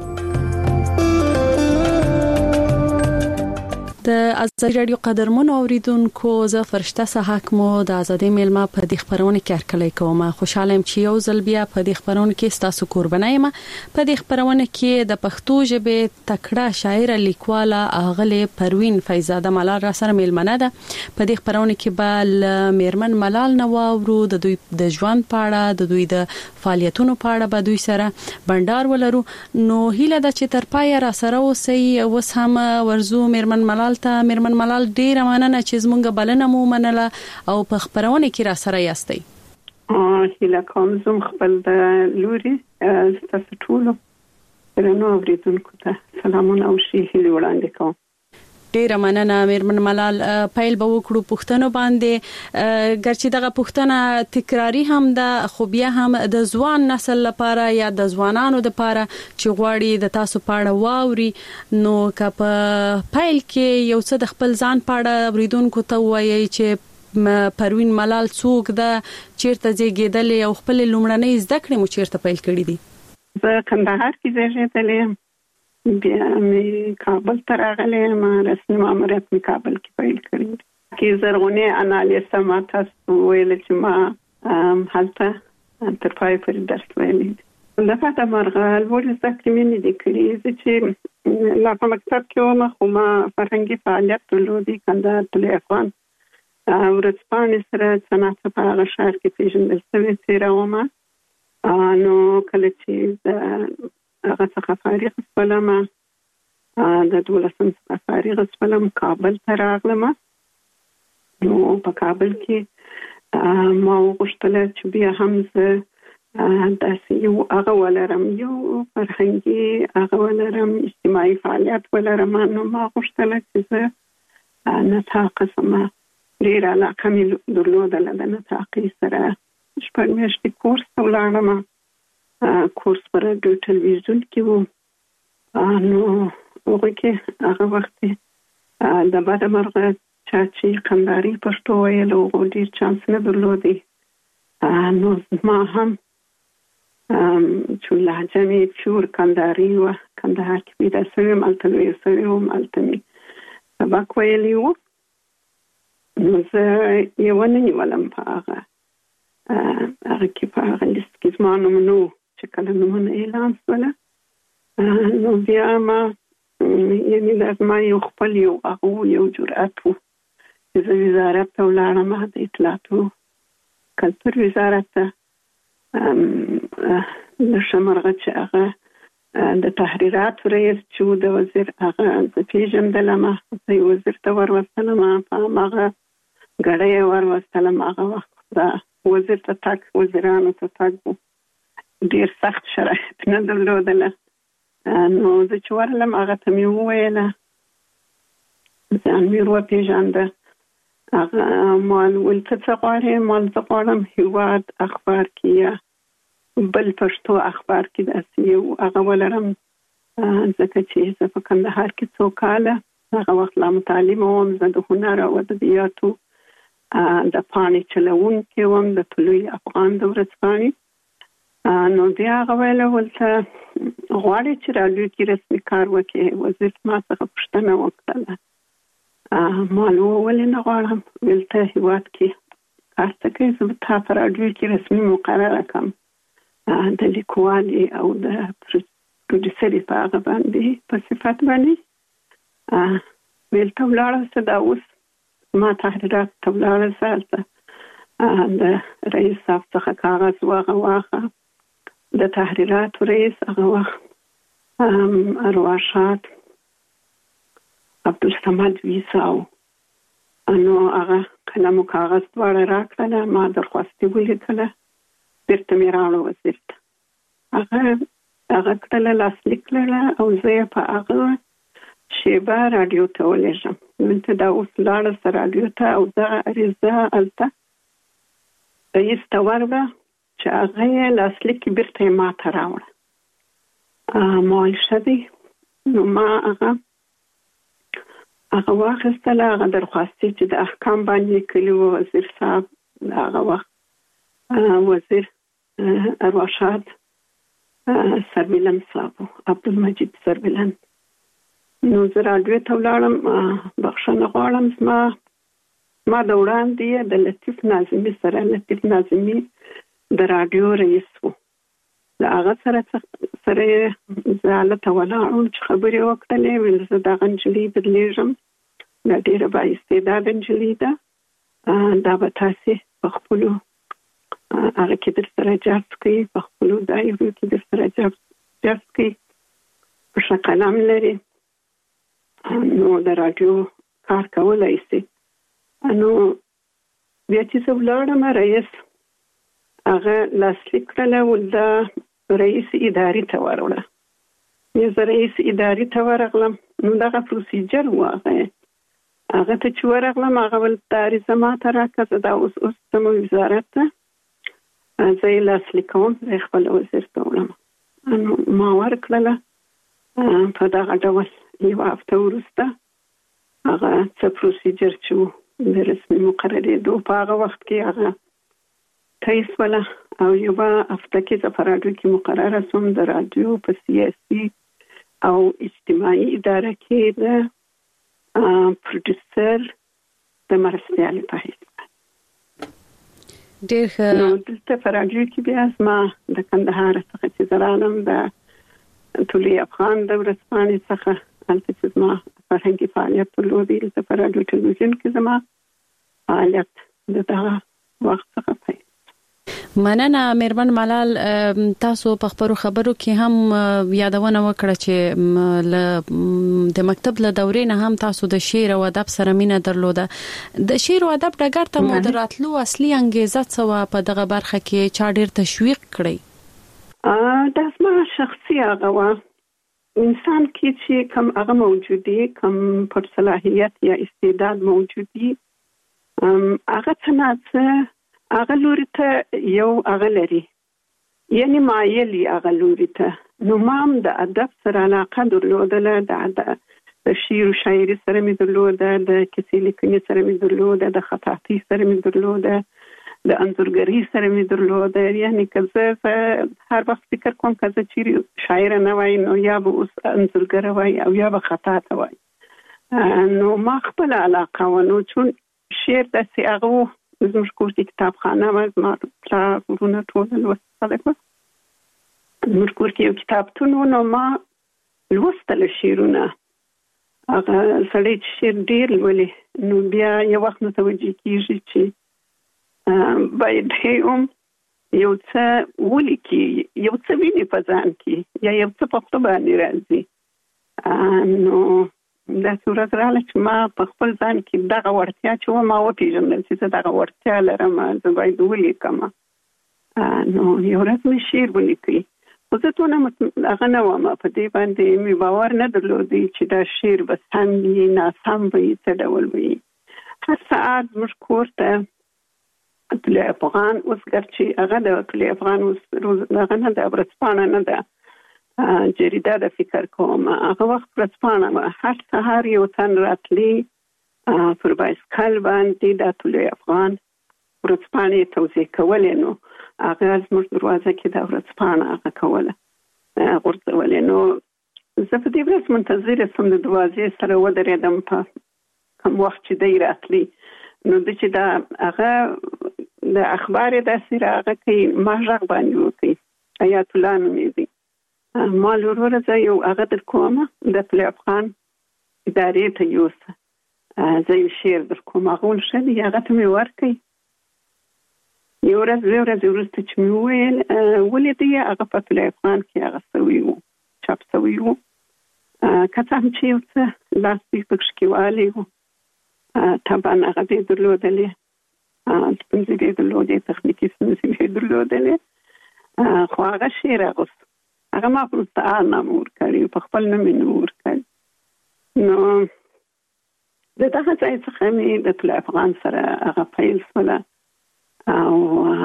د ازادي رادیو قدرمن اوریدونکو زه فرشته صحاک مو د ازادي ملما په دې خبرونه کې هرکلی کوم. خوشاله يم چې یو ځل بیا په دې خبرونه کې تاسو قربانای ما په دې خبرونه کې د پښتو ژبې تکړه شاعر لیکواله اغله پروین فیضزاده ملال را سره ملمنه ده. په دې خبرونه کې به میرمن ملال نواورو د دوی د ژوند په اړه د دوی د فعالیتونو په اړه به دوی سره بندر ولرو. نو هیله ده چې تر پای را سره اوسئ. اوس هم ورزو میرمن ملال میرمن ملال ډیره مننه چې زمونږ بلنه مو منله او په خبرونه کې را سره یاستئ.
هیله کوم زم خپل د لوري تاسو ټول نو اوریدونکو ته سلامونه او شي هیله وړاندې کوم.
ډیره مننه میرمن ملال. پایل به وکړو پښتنو باندې ګرچې دغه پښتنه تکراری هم ده خو بیا هم د ځوان نسل لپاره یا د ځوانانو لپاره چې غواړي د تاسو پاړه واوري نو که په پایل کې یو څه د خپل ځان پاړه اوریدونکو ته وایي چې پروین ملال څوک ده چیرته زیږیدلې او خپل لومړنۍ زده کړې مو چیرته پیل کړې دي؟
زه کندهار کې زیږیدلې بیا می کابل ته راغلم رسمي ماموریت می کابل کې پیل کړی کې زرغونه انالیز ما تاسو ویل چې ما هلته تر پای پورې درس ویلې لکه دا مرغال ورته ذکر مې نه کړی چې لا په مکتب کې ومه خو ما فرهنګي فعالیت درلودي کندهار تل افغان ورځپاڼې سره صنعت په هغه ښار کې پیژندل شوې تیره ومه نو کله چې هغه څخه فارغ شوم د 12 څخه فارغ شوم کابل ته راغلم. نو په کابل کې ما وغوښتل چې بیا هم زه داسې یو هغه ولرم یو فرهنګي هغه ولرم اجتماعي فعالیت ولرم. نو ما غوښتل چې زه نطاق سم ډیر علاقه مې درلودله د نطاقي سره شپږ میاشتې کورس ته ولاړم. کورس پر رادیو ټلویزیون کې وو. نو هغه کې هغه وخت د بعد مرغه چې کندهاري پښتو ویل او ډیر چانس نه درلودي. نو ما هم چې لهجه مې چور کندهاري و کندهار کې پیدا شوم الته لوی شوم الته مې سبق ویلی و. نو زه یو نه نیولم په هغه کې په هغه لیست کې زما نوم نو چې کله نومونه اعلان شوله نو بیا ما یعنی لازم یو خپل یو جرأت و چې زه وزارت ته ولاړم د اطلاعاتو کلتور وزارت ته لشمرغه چې هغه د تحریرات رئیس چې د وزیر هغه د پیژندلم زه وزیر ته ورسلم په هغه غړې ورسلم هغه وخت دا وزیر ته تک وزیرانو ته تک ډیر سخت شرایط نه درلودله. نو زه چې ورلم هغه ته مې وویله ځان مې وپېژانده. هغه مال ولته څه غواړې؟ مال زه غواړم هېواد اخبار کې یا بل پښتو اخبار کې داسې یو هغه ولرم ځکه چې زه په کندهار کې څو کاله هغه وخت لا متعلمه وم. زه د هنر او ادبیاتو د پاڼې چلوونکې وم د طلوع افغان د ورځپاڼې. نو بیا هغه ویله ولته غواړې چې راډیو کې رسمي کار وکړې؟ وزیر ما څخه پوښتنه وکړله. ما ولې نه غواړم؟ ولته هېواد کې هڅه کوي چې په رادیو کې رسمي مقرره کوم د لیکوالي او د پروډوسري په هغه باندې په صفت باندې ویل ته ولاړه چې دا اوس ما تحریرات ته ولاړه سالته د رئیس صاحب څخه کاغذ واخه د تحریرات رئیس هغه وخت ارواښاد عبدالصمد ویساو نو هغه قلم او کاغذ دواړه راکړل ما درخواست ولیکله بیرته مې راوړه وزیر ته هغه کړل لاسلیک کړل او زه په هغه شیبه رادیو ته ولېږم دلته دا اوس لاړه سره رادیو ته او دغه عریضه هلته رئیس ته ورغله چې هغه یې لاسلیک بیرته یې ما ته راوړه ما ویل ښه دی نو ما هغه واخیستله هغه درخواستې چې د احکام باندې کلي و وزیر صاحب هغه وخت وزیر ارواښاد سربیلن صاحب عبدالمجید سربیلن نو زه رادیو ته ولاړم بخښنه غواړم ما د وړاندې د لطیف ناظمي سره لطیف ناظمي د رادیو رئیس و د هغه سره زه هلته ولاړم چې خبرې وکړلې ویل زه دغه نجلۍ بدلېږم دا ډېره بااستعداده نجلۍ ده دا به تاسې په خپلو هغه کې در سره جذب کوي په خپلو دایرو کې در سره جذب کوي په ښه قلم لري نو د رادیو کار کولی شي نو بیا چې زه ولاړم رئیس هغه لاسلیک کړله د رئیس ادارې ته ورغله زه رئیس ادارې ته ورغلم نو دغه پروسیجر و هغه ته چې ورغلم هغه ول دا عریضه ماته راکړه زه دا اوس ځم وزارت ته زه یې لاسلیک کوم زه یې خپل وزیر ته وړم نو ما ورکړله په دغه ډول یوه هفته وروسته هغه څه پروسیجر چې و د رسمي مقررېدو په هغه وخت کې هغه طی شوله او یوه هفته کې زه په راډیو کې مقرره شوم د راډیو په سیاسي او اجتماعي اداره کې د پروډوسر د مرستیالې په حیث
ډېر ښه
نو دلته په راډیو کې بیا زما د کندهار څخه چې زه رالم د طلوع افغان د ورځپاڼې څخه هلته چې زما فرهنګي فعالیت درلودی دلته په راډیو ټلویزیون کې زما فعالیت د دغه وخت څخه پیل
مننه میرمن ملال تاسو په خبرو کې هم یادونه وکړه چې د مکتب له دورې نه هم تاسو د شعر او ادب سره مینه درلوده د شعر او ادب ډګر ته مو دراتلو اصلي انګیزه څه و په دغه برخه کې چا ډېر تشویق کړی
دا زما شخصي هغه و انسان کې چې کوم هغه موجودي کوم پر صلاحیت یا استعداد موجودي هغه څه هغه لوري ته یو هغه لري یعنی مایلی هغه لوري ته نو مام د ادب سره علاقه درلودله د شعر او شاعري سره مې درلوده د کیسې لیکنې سره مې درلوده د خطاطۍ سره مې درلوده د انځورګرۍ سره مې درلوده یعنی که زه هر وخت فکر کوم که زه چیرې شاعر نه وای نو یا به اوس انځورګره وای او یا به خطاطه وای نو ما خپل علاقه و نو چون شعر داسې هغه زموږ کور کې کتابخانه وه زما پلار ورونه ټول لوستي خلک وه زموږ کور کې یو کتابتون و نو ما لوستله شعرونه هغه سړی چې شعر ډېر لولي نو بیا یو وخت متوجه کېږي چې باید هم یو څه ولیکي یو څه ویني په ځان کې یا یو څه په خپله باندې راځي نو داسې ورځ راغله چې ما په خپل ځان کې دغه وړتیا چې وه ما وپېژندل چې زه دغه وړتیا لرم زه باید ولیکم نو یو ورځ مې شعر ولیکئ خو زه دونه هغه نه وم په دې باندې مې باور نه درلودی چې دا شعر به سم وي ناسم وي څه ډول وي هر ساعت زموږ کور ته طلوع افغان اوس ګرچې هغه د طلوع افغان اوس هغه نه ده ورځپاڼه نه ده جریده د فکر کوم هغه وخت ورځپاڼه وه هر سهار یو تن راتلی پر بایسکل باندې د طلوع افغان ورځپاڼې توزیع کولې نو هغه زموږ دروازه کې د ورځپاڼه هغه کوله غورځولې نو زه په دې ورځ منتظره شوم د دروازې سره ودرېدم په کوم وخت چې دی راتلی نو د چې دا هغه د اخبار داسې راغی کې ما ژغ باندې وکړي آیات الله نومېږي ما لورور زه یو هغه در کومه د پلی افغان ادارې ته یوسه زه یو شعر در کوم هغه ولښه دی هغه ته مې ورکړئ یو ورځ دوه ورځې وروسته چې مې وویل ولې دی هغه په پلی افغان کې هغه سوي وو چاپ سوي وو که څه هم چې یو څه لاس پکې کې والی وو طبعا هغه دې درلودلې ستونزې دې درلودې تخنیکي ستونزې دې درلودلې خو هغه شعر اغوست هغه ما په مستعار نام ورکړی په خپل نوم یې نه ورکړی نو د دغه ځای څخه مې د پلی افغان سره هغه پیل شوله او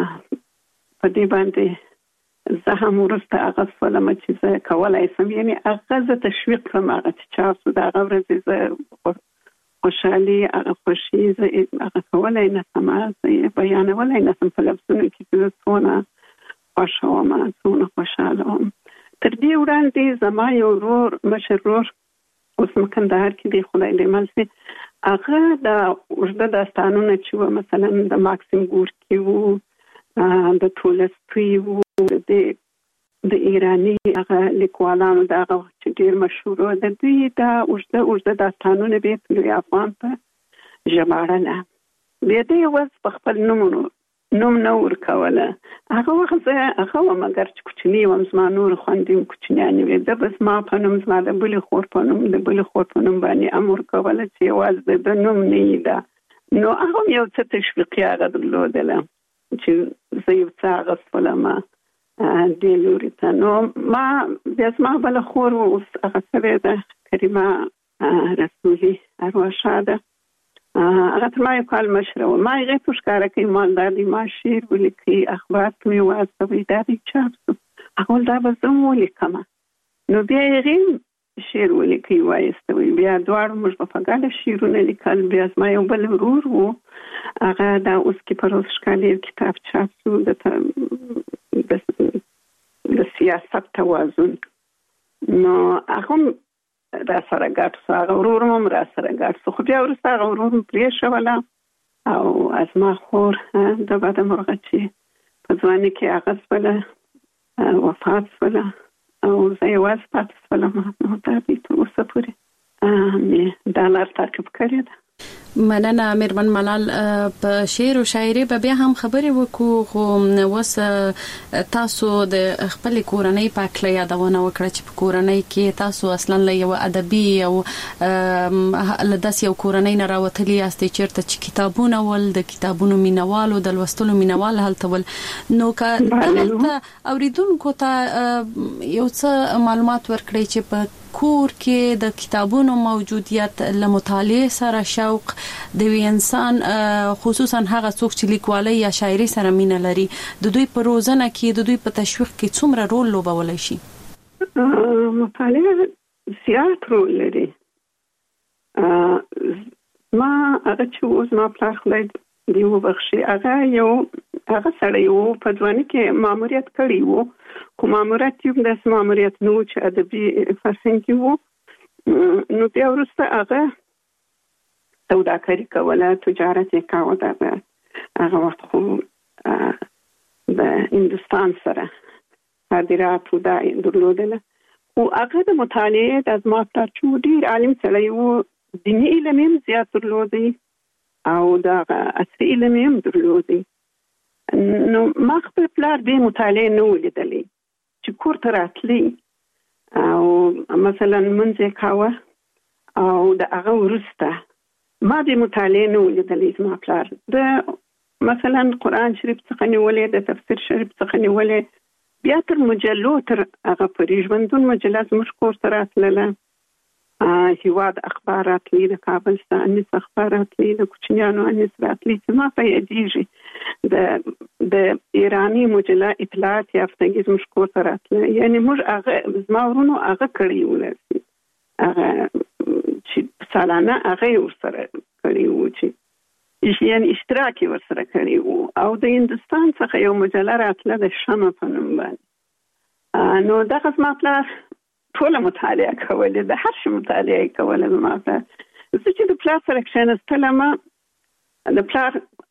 په دې باندې زه هم وروسته هغه شولم چې زه کولی شم یعنې هغه زه تشویق کړم هغه چې چاپ شو د هغه ورځې زه خوشحالي هغه خوښي زه هغه کولی نه شم زه بیانولی نه شم په لفظونو کې چې زه څونه خوښه وم څونه خوشحاله وم تر دې وړاندې زما یو ورور مشر ورور اوس مکندهار کې دی خدای دې مل شي هغه د اوږده داستانونه چې وو مثلا د ماکسیم ګورکي وو د تولستوی وو د ایراني هغه لیکوالانو د هغه وخت چې ډېر مشهور وو د دوی دا اوږده داستانونه به په لوی افغان په ژباړله بیا دې یوازې په خپل نوم نه ورکوله هغه وخت زه هغه وم اګر چې کوچني وم زما نور خویندې هم کوچنیانې وې ده به زما په نوم زما د بلې خور په نوم د بلې خور په نوم باندې هم ورکوله چې یوازې د نوم نه یې ده نو هغه هم یو څه تشویقي هغه درلودله چې زه یو څه اغوستلم دې لوري ته نو ما بیا زما بله خور اوس هغه سوې ده کریمه رسولي ارواښاده هغه تر ما یو کال مشره وه ما هغې ته ښکاره کوي مالدار دی ما شعر ولیکئ اخبار ته مې واستوئ دا دی چاپ شو هغه ویل دا به زه هم ولیکمه نو بیا هغې شعر ولیکئ وایستوئ بیا دواړو موږ به په ګډه شعرونه لیکل بیا زما یو بل ورور و هغه دا اوس کې په روز ښکالي کتاب چاپ شو د سیاست توازن نو هغه را سره ګډ شو هغه ورور هم را سره ګډ شو خو بیا وروسته هغه ورور م پرېښوله او از ما خور د بده مرغه چې په ځواني کې هغه شوله وفات شوله او زه یوازې پاتې شولم نو دا دی تر اوسه پورې مې دا لار تعقیب کړې ده
مننه میرمن ملال په شعر او شاعري به بیا هم خبرې وکړو خو اوس تاسو د خپل کورنۍ په اړه یادونه وکړه چې په کورنۍ کې تاسو اصلا له یو ادبي او لداس یو کورنۍ نه راوتلی یاستئ چیرته چې کتابونه ول د کتابونو مینوالو د لوستلو مینوال هلته ول نو که اوریدونکو ته یو څه معلومات ورکړئ چې په کور کې د کتابونو موجودیت له مطالعه سره شوق د انسان خصوصا هغه څوک چې لیکوالۍ یا شاعري سره مینه لري د دوی په روزنه کې د دوی په تشویق کې څومره رول لوبولی شي
مطالعه زیات رول لري ما هغه چې اوس ما پلار خدای دی وبخښي هغه سړی وو په ځواني کې ماموریت کړی وو خو ماموریت یو داسې ماموریت نه و چې ادبي فرهنګي وو نو بیا وروسته هغه سوداګري کوله تجارت یې کاوه هغه وخت خو د هندوستان سره صادرات دا درلودله خو هغه د مطالعې د زما پلار چې ډېر عالم سړی وو دیني علم یې زیات درلودی او د عصري علم یې درلودی نو ما خپل پلار دې مطالعې نه ولیدلې چې کور ته راتلی او مثلا منځ یې کاوه او د هغه وروسته ما دې مطالعې نه ولیدلې زما پلار د مثلا قرآن شریف څخه نیولې د تفسیر شریف څخه نیولې بیا تر مجلو تر هغه پورې ژوندون مجله زموږ کور ته راتلله هیواد اخبار راتلی د کابل څخه انیس اخبار راتلی د کوچنیانو انیس راتلی چې ما په یادېږي د ایرانی مجله اطلاعات یافتګي زموږ کور ته راتله یعنې موږ هغه زما ورونو هغه کړي ولرسي هغه چې سالانه هغه ورسره کړي وو چې یعنې اشتراک یې ورسره کړي وو او د هندوستان څخه یو مجله راتله د شمع په نوم باندې نو دغه زما پلار ټوله مطالعه کولې د هر شي مطالعه کولې زما پلار زه چې د پلار سره کښېنستلم د پلار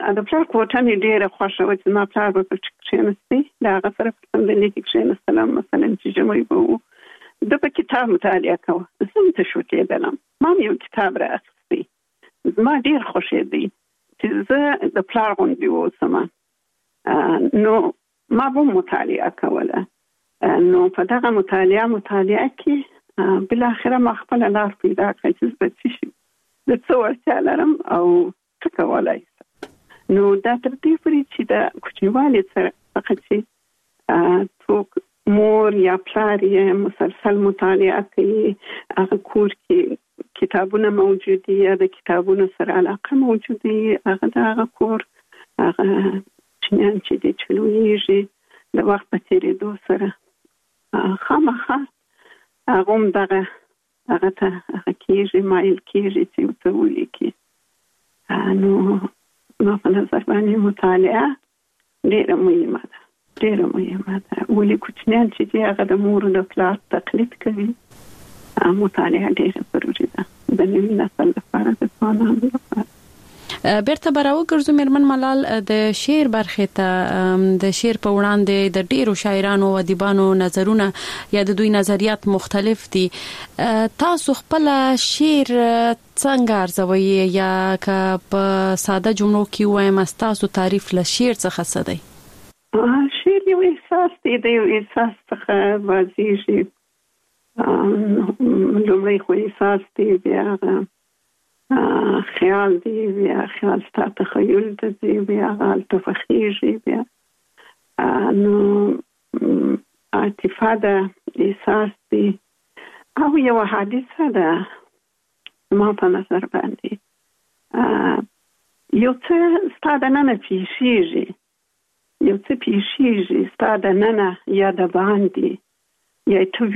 د پلار کوټه مې ډېره خوښه وه چې ما پلار به پکې کښېنستی د هغه سره په صندلۍ کې کښېنستلم مثلا چې ژمی به و د په کتاب مطالعه کوه زه هم تشویق کېدلم ما هم یو کتاب رااخیستی زما ډېر خوښېدی چې زه د پلار غوندې واوسم نو ما به مطالعه کوله نو په دغه مطالعه کې بالاخره ما خپله لار پیدا کړه چې زه به څه شي د څه وړتیا لرم او څه کولی شم نو دا تر دې پورې چې د کوچنیوالي څخه چې څوک مور یا پلار یې مسلسل مطالعه کوي هغه کور کې کتابونه موجود دي یا د کتابونو سره علاقه موجود دي هغه د هغه کور هغه چنیان چې دي چې لویږي د وخت په تېرېدو سره خامخا هغه هم دغه ته هغه کېږي مایل کېږي چې ورته ولیکي نو په نظر باندې مطالعه ډېره مهمه ده ولې کوچنیان چې دي هغه د مور او د پلار تقلید کوي مطالعه ډېره ضروري ده د نوي نسل لپاره د ځوانانو لپاره
بیرته براو ګرځو مېرمن ملال د شعر برخې ته د شعر په وړاندې د ډېرو شاعرانو او ادیبانو نظرونه یا د دوی نظریات مختلف دي تاسو خپل شعر څنګه ارزوي یا که په ساده جملو کې وایم تاسو تعریف له شعر څخه څه دی
شعر یو احساس دی د یو احساس څخه واضحېږي لومړی خو احساس دی بیا خیال دی بیا خیال ستا تخیل دی بیا هلته فخیږي بیا نو عاطفه ده احساس دی او یو حادثه ده ما په نظر باندې یو څه ستا دننه پیښیږي یو څه پیښیږي ستا دننه یا د باندې یا ته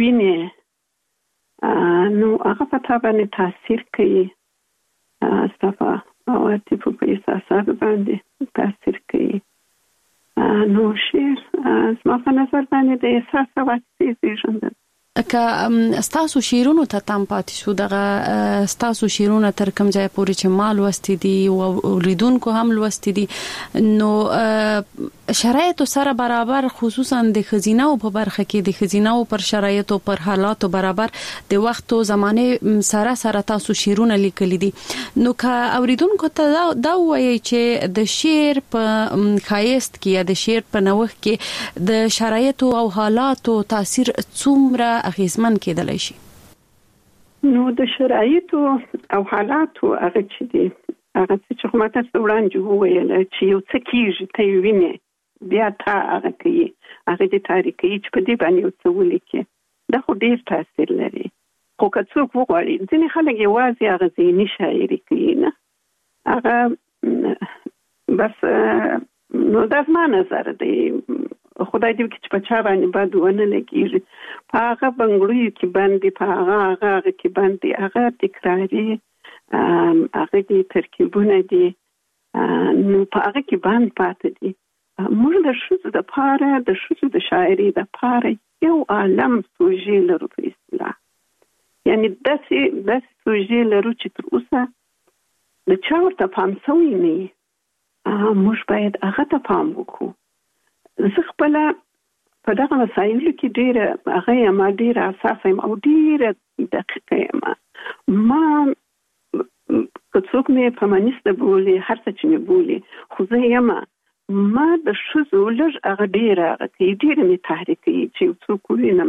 وینې نو هغه په تا باندې تاثیر کوي ستا په عواطفو په احساساتو باندې تاثیر کوي نو شعر زما په نظر باندې د احساس او عاطفې زېږنده
که ستاسو شعرونو ته تم پاتې شو دغه ستاسو شعرونه تر کوم ځای پورې چې ما لوستي دي او لیدونکو هم لوستي دي نو شرایطو سره برابر خصوصا د ښځیناو په برخه کې د ښځیناو پر شرایطو پر حالاتو برابر د وخت او زمانه سره تاسو شعرونه لیکلي دي نو که اوریدونکو ته دا وایي چې د شعر په ښایست کې یا د شعر په نوښت کې د شرایطو او حالاتو تاثیر څومره اغیزمن کېدلی شي
نو د شرایطو او حالاتو هغه چې دي هغه چې خو ماته وړاندې وویل چې یو څه کېږي ته یې وینې بیا تا هغه کوي هغه دې تاریخ کوي چې په دې باندې یو څه ولیکي دا خو ډېر تاثیر لري خو که څوک وغواړي ځینې خلک یوازې هغه ذهني شاعري کوي نه هغه بس نو دا زما نظر دی خدای دې وکړي چې په چا باندې بد ونه لګېږي په هغه بنګړیو کې بند دي په هغه کې بند دي هغه تکراري هغه دې ترکیبونه دي نو په هغه کې بند پاتې دي موږ د ښځو دپاره د ښځو د شاعري دپاره یو عالم سوژې لرو په اصطلاح یعنې داسې سوژې لرو چې تر اوسه د چا ورته پام سوی نه وي موږ باید هغه ته پام وکړو زه خپله په دغه مسایلو کې ډېره هغه یم ډېره حساسه یم او ډېره دقیقه یم ما که څوک مې فمینیسته بولي هر څه چې مې بولي خو زه یم ما د ښځو لږ هغه ډېره هغه کوي ډېره مې تحریک کوي چې یو څوک ووینم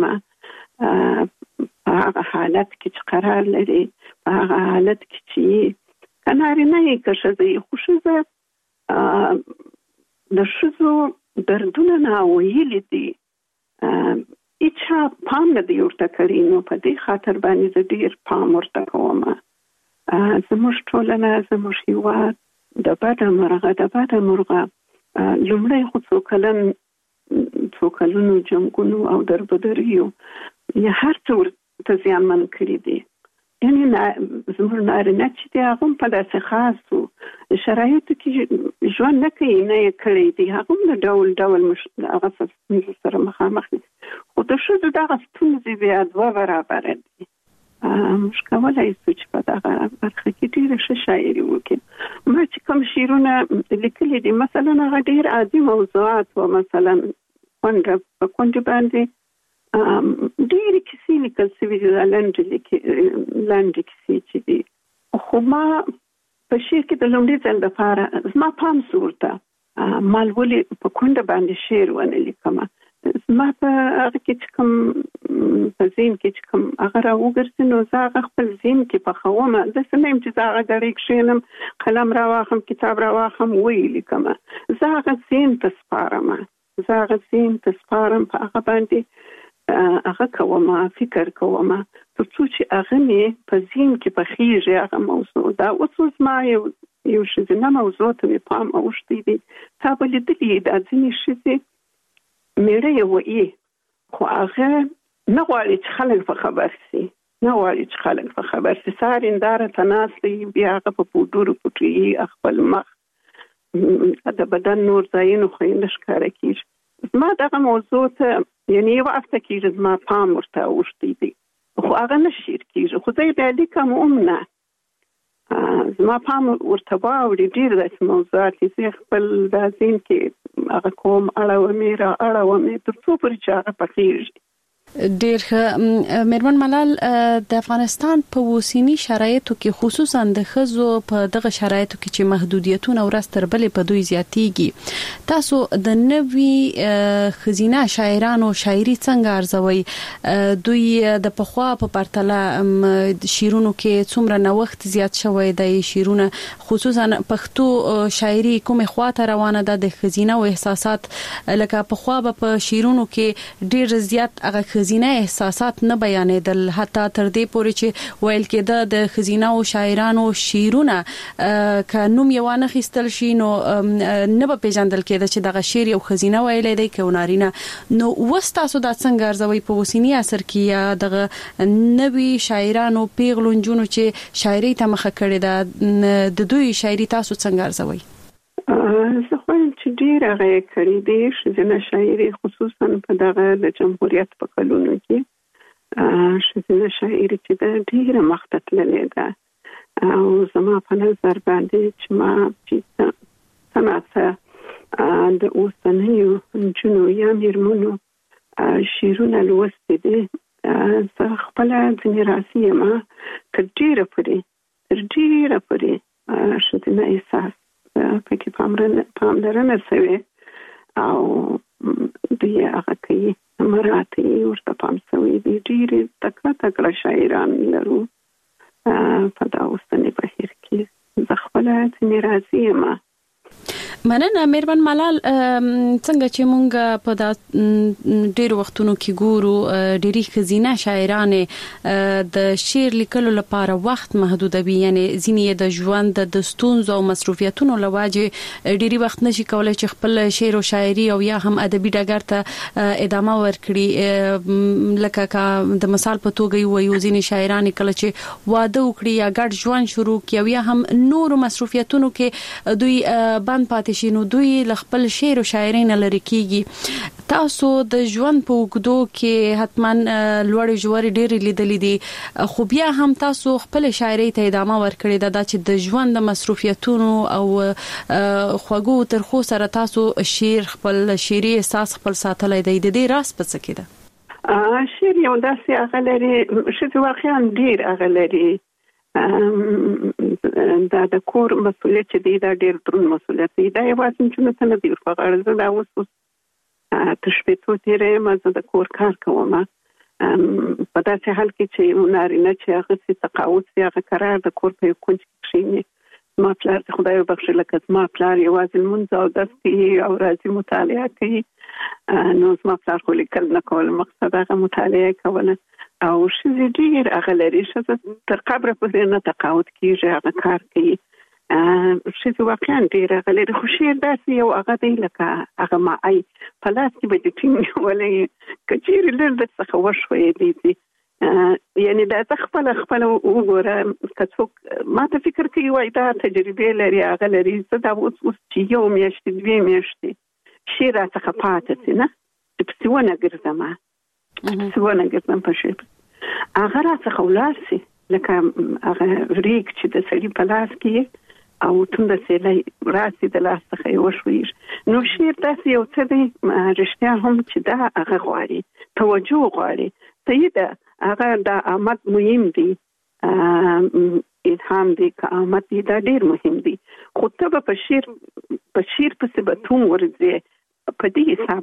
په هغه حالت کې چې قرار لري په هغه حالت کې چې که نارینه یې که ښځه یې خو ښځه د ښځو دردونه ناویلي دي هیچا پام نه دی ورته کړی نو په دې خاطر باندې زه ډېر پام ورته کوم زموږ ټولنه زموږ هېواد د بده مرغه لومړی خو څو کلونو جنګونو او دربدریو یا هر څه ورته زیانمن کړي دي یعنې زموږ نارینه چې دی هغه هم په داسې خاصو شرایطو کې ژوند نه کوي نه یې کړی دی هغه هم د ډول هغه ستونزو سره مخامخ دي خو د ښځو دغه ستونزې بیا دوه برابره دي مشکلای سوچ په دغه برخه کې ډېر ښه شاعري وکړي. ما چې کوم شعرونه لیکلي دي مثلا هغه ډېر عادي موضوعات و مثلا کونډه باندې ډېر کیسې لیکل شوي دي لاندې کیسې چې دي. خو ما په شعر کې د لومړي ځل لپاره زما پام سورته مال ولې په کونډه باندې شعر ونه لیکم. ما په هغه کې چې کوم په ذهن کې چې کوم هغه راوګرځي نو زه هغه خپل ذهن کې پخوم. داسې نه یم چې زه هغه ډېرې کښېنم قلم راواخلم کتاب راواخلم ویې لیکم. زه هغه ذهن ته سپارم په هغه باندې هغه کوم فکر کوم تر څو چې هغه مې په ذهن کې پخېږي هغه موضوع. دا اوس ما یو ښځینه موضوع ته مې پام اوښتی دی. تا به لیدلي دا ځینې ښځې میړه یې وایي خو هغه نه غواړي چې خلک په خبر سي سهار هنداره ته ناست دی بیا هغه په پوډرو پټوي خپل مخ د بدن نور ځایونه خو یې نه ښکاره کېږي. زما دغه موضوع ته یعنې یو هفته کېږي زما پام ورته اوښتی دی خو هغه نه شعر کېږي. خو زه یې بیا لیکم هم نه زما پام ورته واوړي ډېر داسې موضوعات زه خپل دا ذهن کې هغه کوم اړومې تر څو پورې چې هغه پخېږي.
ډېر ښه. مېرمن ملال د افغانستان په اوسنی شرایطو کې خصوصا د ښځو په دغه شرایطو کې چې محدودیتونه ورځ تر بلې په دوی زیاتېږي تاسو د نوي ښځینه شاعرانو شاعري څنګه ارزوئ؟ دوی د پخوا په پرتله شعرونو کې څومره نوښت زیات شوی دی؟ شعرونه خصوصا پښتو شاعري کومه خواته روانه ده؟ د ښځینه او احساسات لکه پخوا په شعرونو کې ډېر زیات هغه ښځینه احساسات نه بیانېدل حتی تر دې پورې چې ویل کېده د ښځینه او شاعرانو شعرونه که نوم یې وانه خیستل شي نو نه به پیژندل کېده چې دغه شعر یو ښځینه ویلی دی که نارینه. نو اوس تاسو دا څنګه ارزوئ په اوسني عصر کې یا دغه نوي شاعرانو پیغلو نجونو چې شاعري ته مخه کړې ده د دوی شاعري تاسو څنګه ارزوئ؟
زه خوایم چې ډېر هغه یې کړي دي ښځینه شاعري خصوصا په دغه د جمهوریت په کلونو کې ښځینه شاعري چې ده ډېره مخته تللې ده او زما په نظر باندې چې ما چې څه د اوسنیو نجونو یا میرمنو شعرونه لوستي دي زه خپله ځینې راضي یم تر ډېره پورې ښځینه احساس پکې پاملرنه شوې او دوی هغه کوي مراتې ورته پام شوی دي. ډېرې تکړه شاعران لرو په دا اوسني بهیر کې. زه خپله ځینې راضي یم.
مننه مېرمن ملال. څنګه چې مونږ په دا ډېر وختونو کې ګورو ډېری ښځینه شاعرانې د شعر لیکلو لپاره وخت محدودوي یعنی ځینې د ژوند د ستونزو او مصروفیتونو له وجې ډېری وخت نشي کولای چې خپل شعر او شاعري او یا هم ادبي ډګر ته ادامه ورکړي. لکه د مثال په توګه وایو ځینې شاعران کله چې واده وکړي یا ګډ ژوند شروع کړي یا هم نور مصروفیتونو کې دوی بند پاتې شي نو دوی خپل شعر او شاعري نه لري کیږي. تاسو د ژوند په اوږدو کې حتما لوړ ژورې ډېرې لیدلې دي خو بیا هم تاسو خپل شاعري ته ادامه ورکړې ده چې د ژوند د مصروفیتونو او خوږو ترخو سره تاسو شعر خپل شعري احساس خپل ساتلای دی. د دې راز په څه کې ده؟
شعر یو داسې هغه لري چې واقعا ډېر هغه لري. دا د کور مسؤلیت چې دی دا ډېر دروند مسؤلیت دی. دا یوازې نجونو ته نه دی ور په غاړه. زه دا اوس تر شپېتو تېره یم زه د کور کار کوم په داسې حال کې چې نارینه چې هغه سي تقاعد سي هغه قرار د کور په یو کونج کې کښېني. زما پلار د خدای وبخښي لکه زما پلار یوازې لمونځ او درس کوي او راځي مطالعه کوي. نو زما پلار خو لیکل نه کول مقصد هغه مطالعه کوله او ښځې ډېر هغه لري. ښځه تر قبره پورې نه تقاعد کېږي هغه کار کوي. ښځې واقعا ډېر هغه لري خو شعر داسې یو هغه دی لکه هغه معی په لاس کې به دې ټینګ نیولی که چېرې لږ درڅخه وښویېدی دي یعنې دا زه خپله وګوره که څوک ما ته فکر کوي وایي دا تجربې لري هغه لري. زه دا اوس چې یو میاشتې 2 میاشتې شعر راڅخه پاتې سي نه چې پسې ونه ګرځم په شعر هغه راڅخه ولاسي لکه هغه ریک چې د سړي په لاس کې او تند سیلې راسي د لاس څخه وشوي. نو شعر داسې یو څه دی رښتیا هم چې دا هغه غواړي توجه غواړي. صحیح ده، هغه د آمد مهم دی، الهام دی که آمد دی دا ډیر مهم دی، خو ته به په شعر پسې به توم ورځې په دې حساب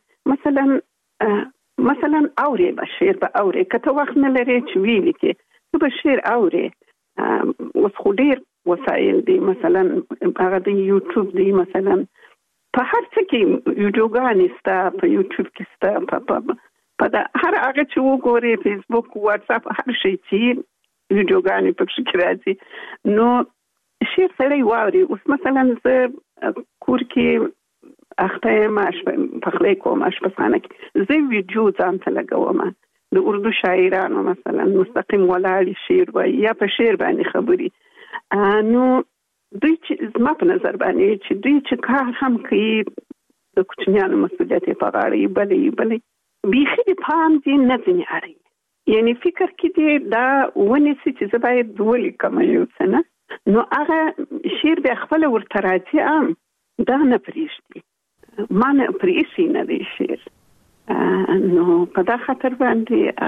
باندې مثلا اوري به شعر به اوري که ته وخت نه لرې چې ویلي کې ته به شعر اوري. اوس خو ډیر وسایل دي، مثلا هغه د یوټیوب دی، مثلا په هر څه کې ویډیوګانې سته، په یوټیوب کې سته، په هر هغه چې وګوري فیسبوک واتس اپ هر شي چې ویډیوګانې پکې کې راځي. نو شعر سړی واوري. اوس مثلا زه کور کې اخته یم پخلی کوم اشپزخانه کې، زه ویډیو ځان ته لګوم د اردو شاعرانو مثلا مستقیم ولاړ شعر وایي یا په شعر باندې خبري. نو دوی چې زما په نظر باندې چې دوی چې کار هم کوي د کوچنیانو مسؤلیت یې په غاړه بلې بیخي د پام دې نه ځینې اړوي، یعنی فکر کې دې دا ونیسي چې زه باید ولیکم یو څه نه، نو هغه شعر بیا خپل ورته راځي دا نه پرېږدي، ما نه پرېښي نه دی شعر. نو په دا خاطر باندې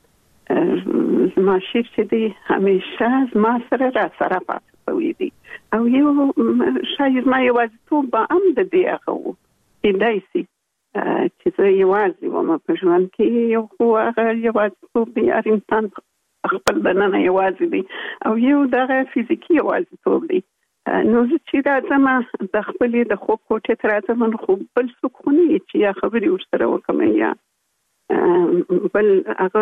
هغه زما شعر چې دی همیشه زما سره را سره پاتې شوی دی او یو شاید ما یوازیتوب به هم د دې هغه و کېدای شي چې زه یوازې وم په ژوند کې، یو خو هغه یوازیتوب دی، هر انسان خپل دننه یوازې دی او یو دغه فزیکي یوازیتوب دی. نو زه چې راځم د خپلې د خوب کوټې ته راځم، نو خو بل څوک خو نه چې یا خبرې ورسره وکړم یا بل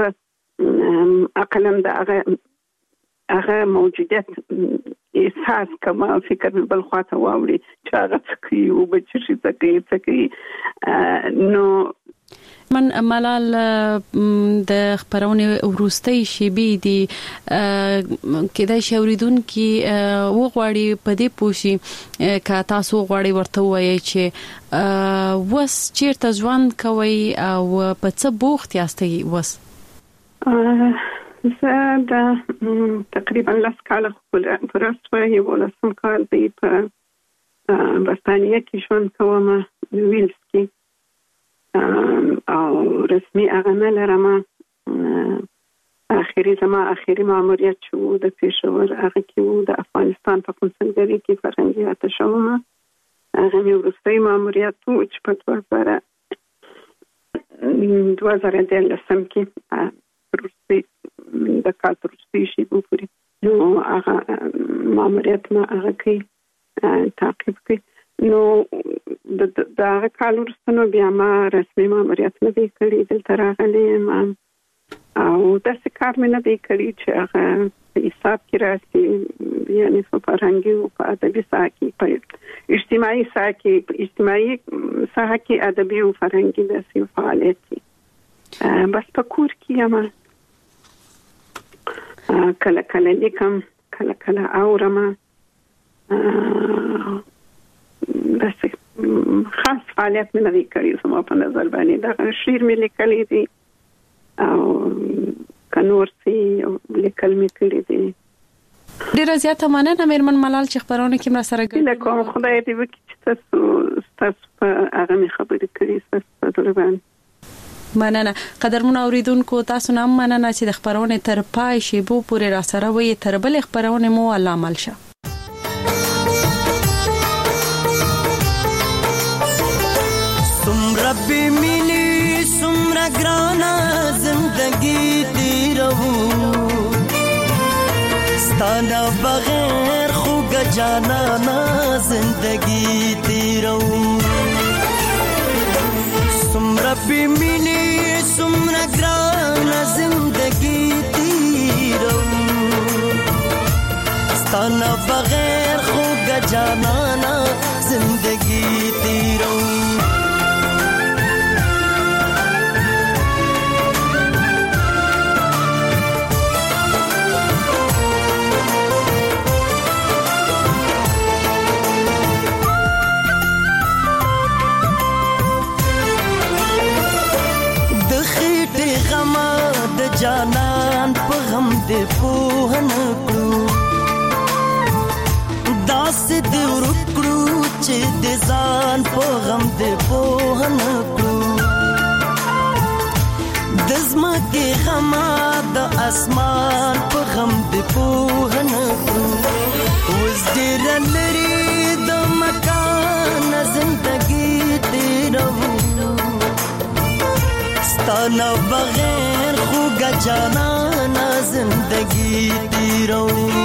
هغه عقلا د هغه موجودیت احساس کوم، فکر مې بل خواته واوړي چې هغه څه کوي او به څه کوي. نو
من ملال د خبرونه وروستۍ شیبې دي کېدای شي اوریدونکو وغواړي په دې پوښي که تاسو غواړي ورته وایي چې وس چیرته ژوند کوي او په څه بوخت یاستئ. وس زه د تقریبا 10 کال پرسته یو لسم کال دی په برتانیه کې ژوند کوم، ویلز کې، او رسمي هغه نه لرم. آخري ماموریت شو د پېښور هغه کې وو د افغانستان په کنسولګرۍ کې فرهنګي اتشه وم. هغه مې وروستی ماموریت وو چې په 2013 کې د کال په وروستۍ شېبو پورې نو هغه ماموریت ما هغه کوي تعقیب کوي. نو د هغه کال وروسته بیا ما رسمي ماموریت نه دی کړی، دلته راغلی یم او داسې کار مې نه دی کړی چې هغه په حساب کې راسي، یعنی په فرهنګي او په ادبي ساحه کې، په اجتماعي ساحه کې، په اجتماعي ساحه کې ادبي او فرهنګي داسې فعالیت دی. بس په کور کې یم، کله کله لیکم، کله کله اورم، داسې خاص فعالیت مې نه دی کړی. زما په نظر باندې دا شعر مې لیکلی دی او کنور سي لیکل مې کړی دی. ډیره زیاته مننه مېرمن ملال چې خبرونه کې مرا سره
ګډه کوم. خدای دې وکړي چې تاسو په هغه مې خبرې کړې، تاسو په دربان
مننه. قدرمن اوریدونکو تاسو نام مننه چې د خبرونه تر پای شیبو پورې را سره وي. تر بل خبرونه مو الله عمل شه.
ربي ملي سمرا گرانا زندگی تیرو ستانا بغیر خوگ جانانا زندگی تیرو ربي ملي سمرا گرانا زندگی تیرو ستانا بغیر خوگ جانانا زندگی تیرو जाना پوه نه کړو داسې دې ورکړو چې د ځان په غم دې پوه نه کړو د ځمکې غما د اسمان په غم دې پوه نه کړو اوس ډېر لري د مکان زندګي تیرو ستانه بغیر خوږه جانانه زندګي تیرو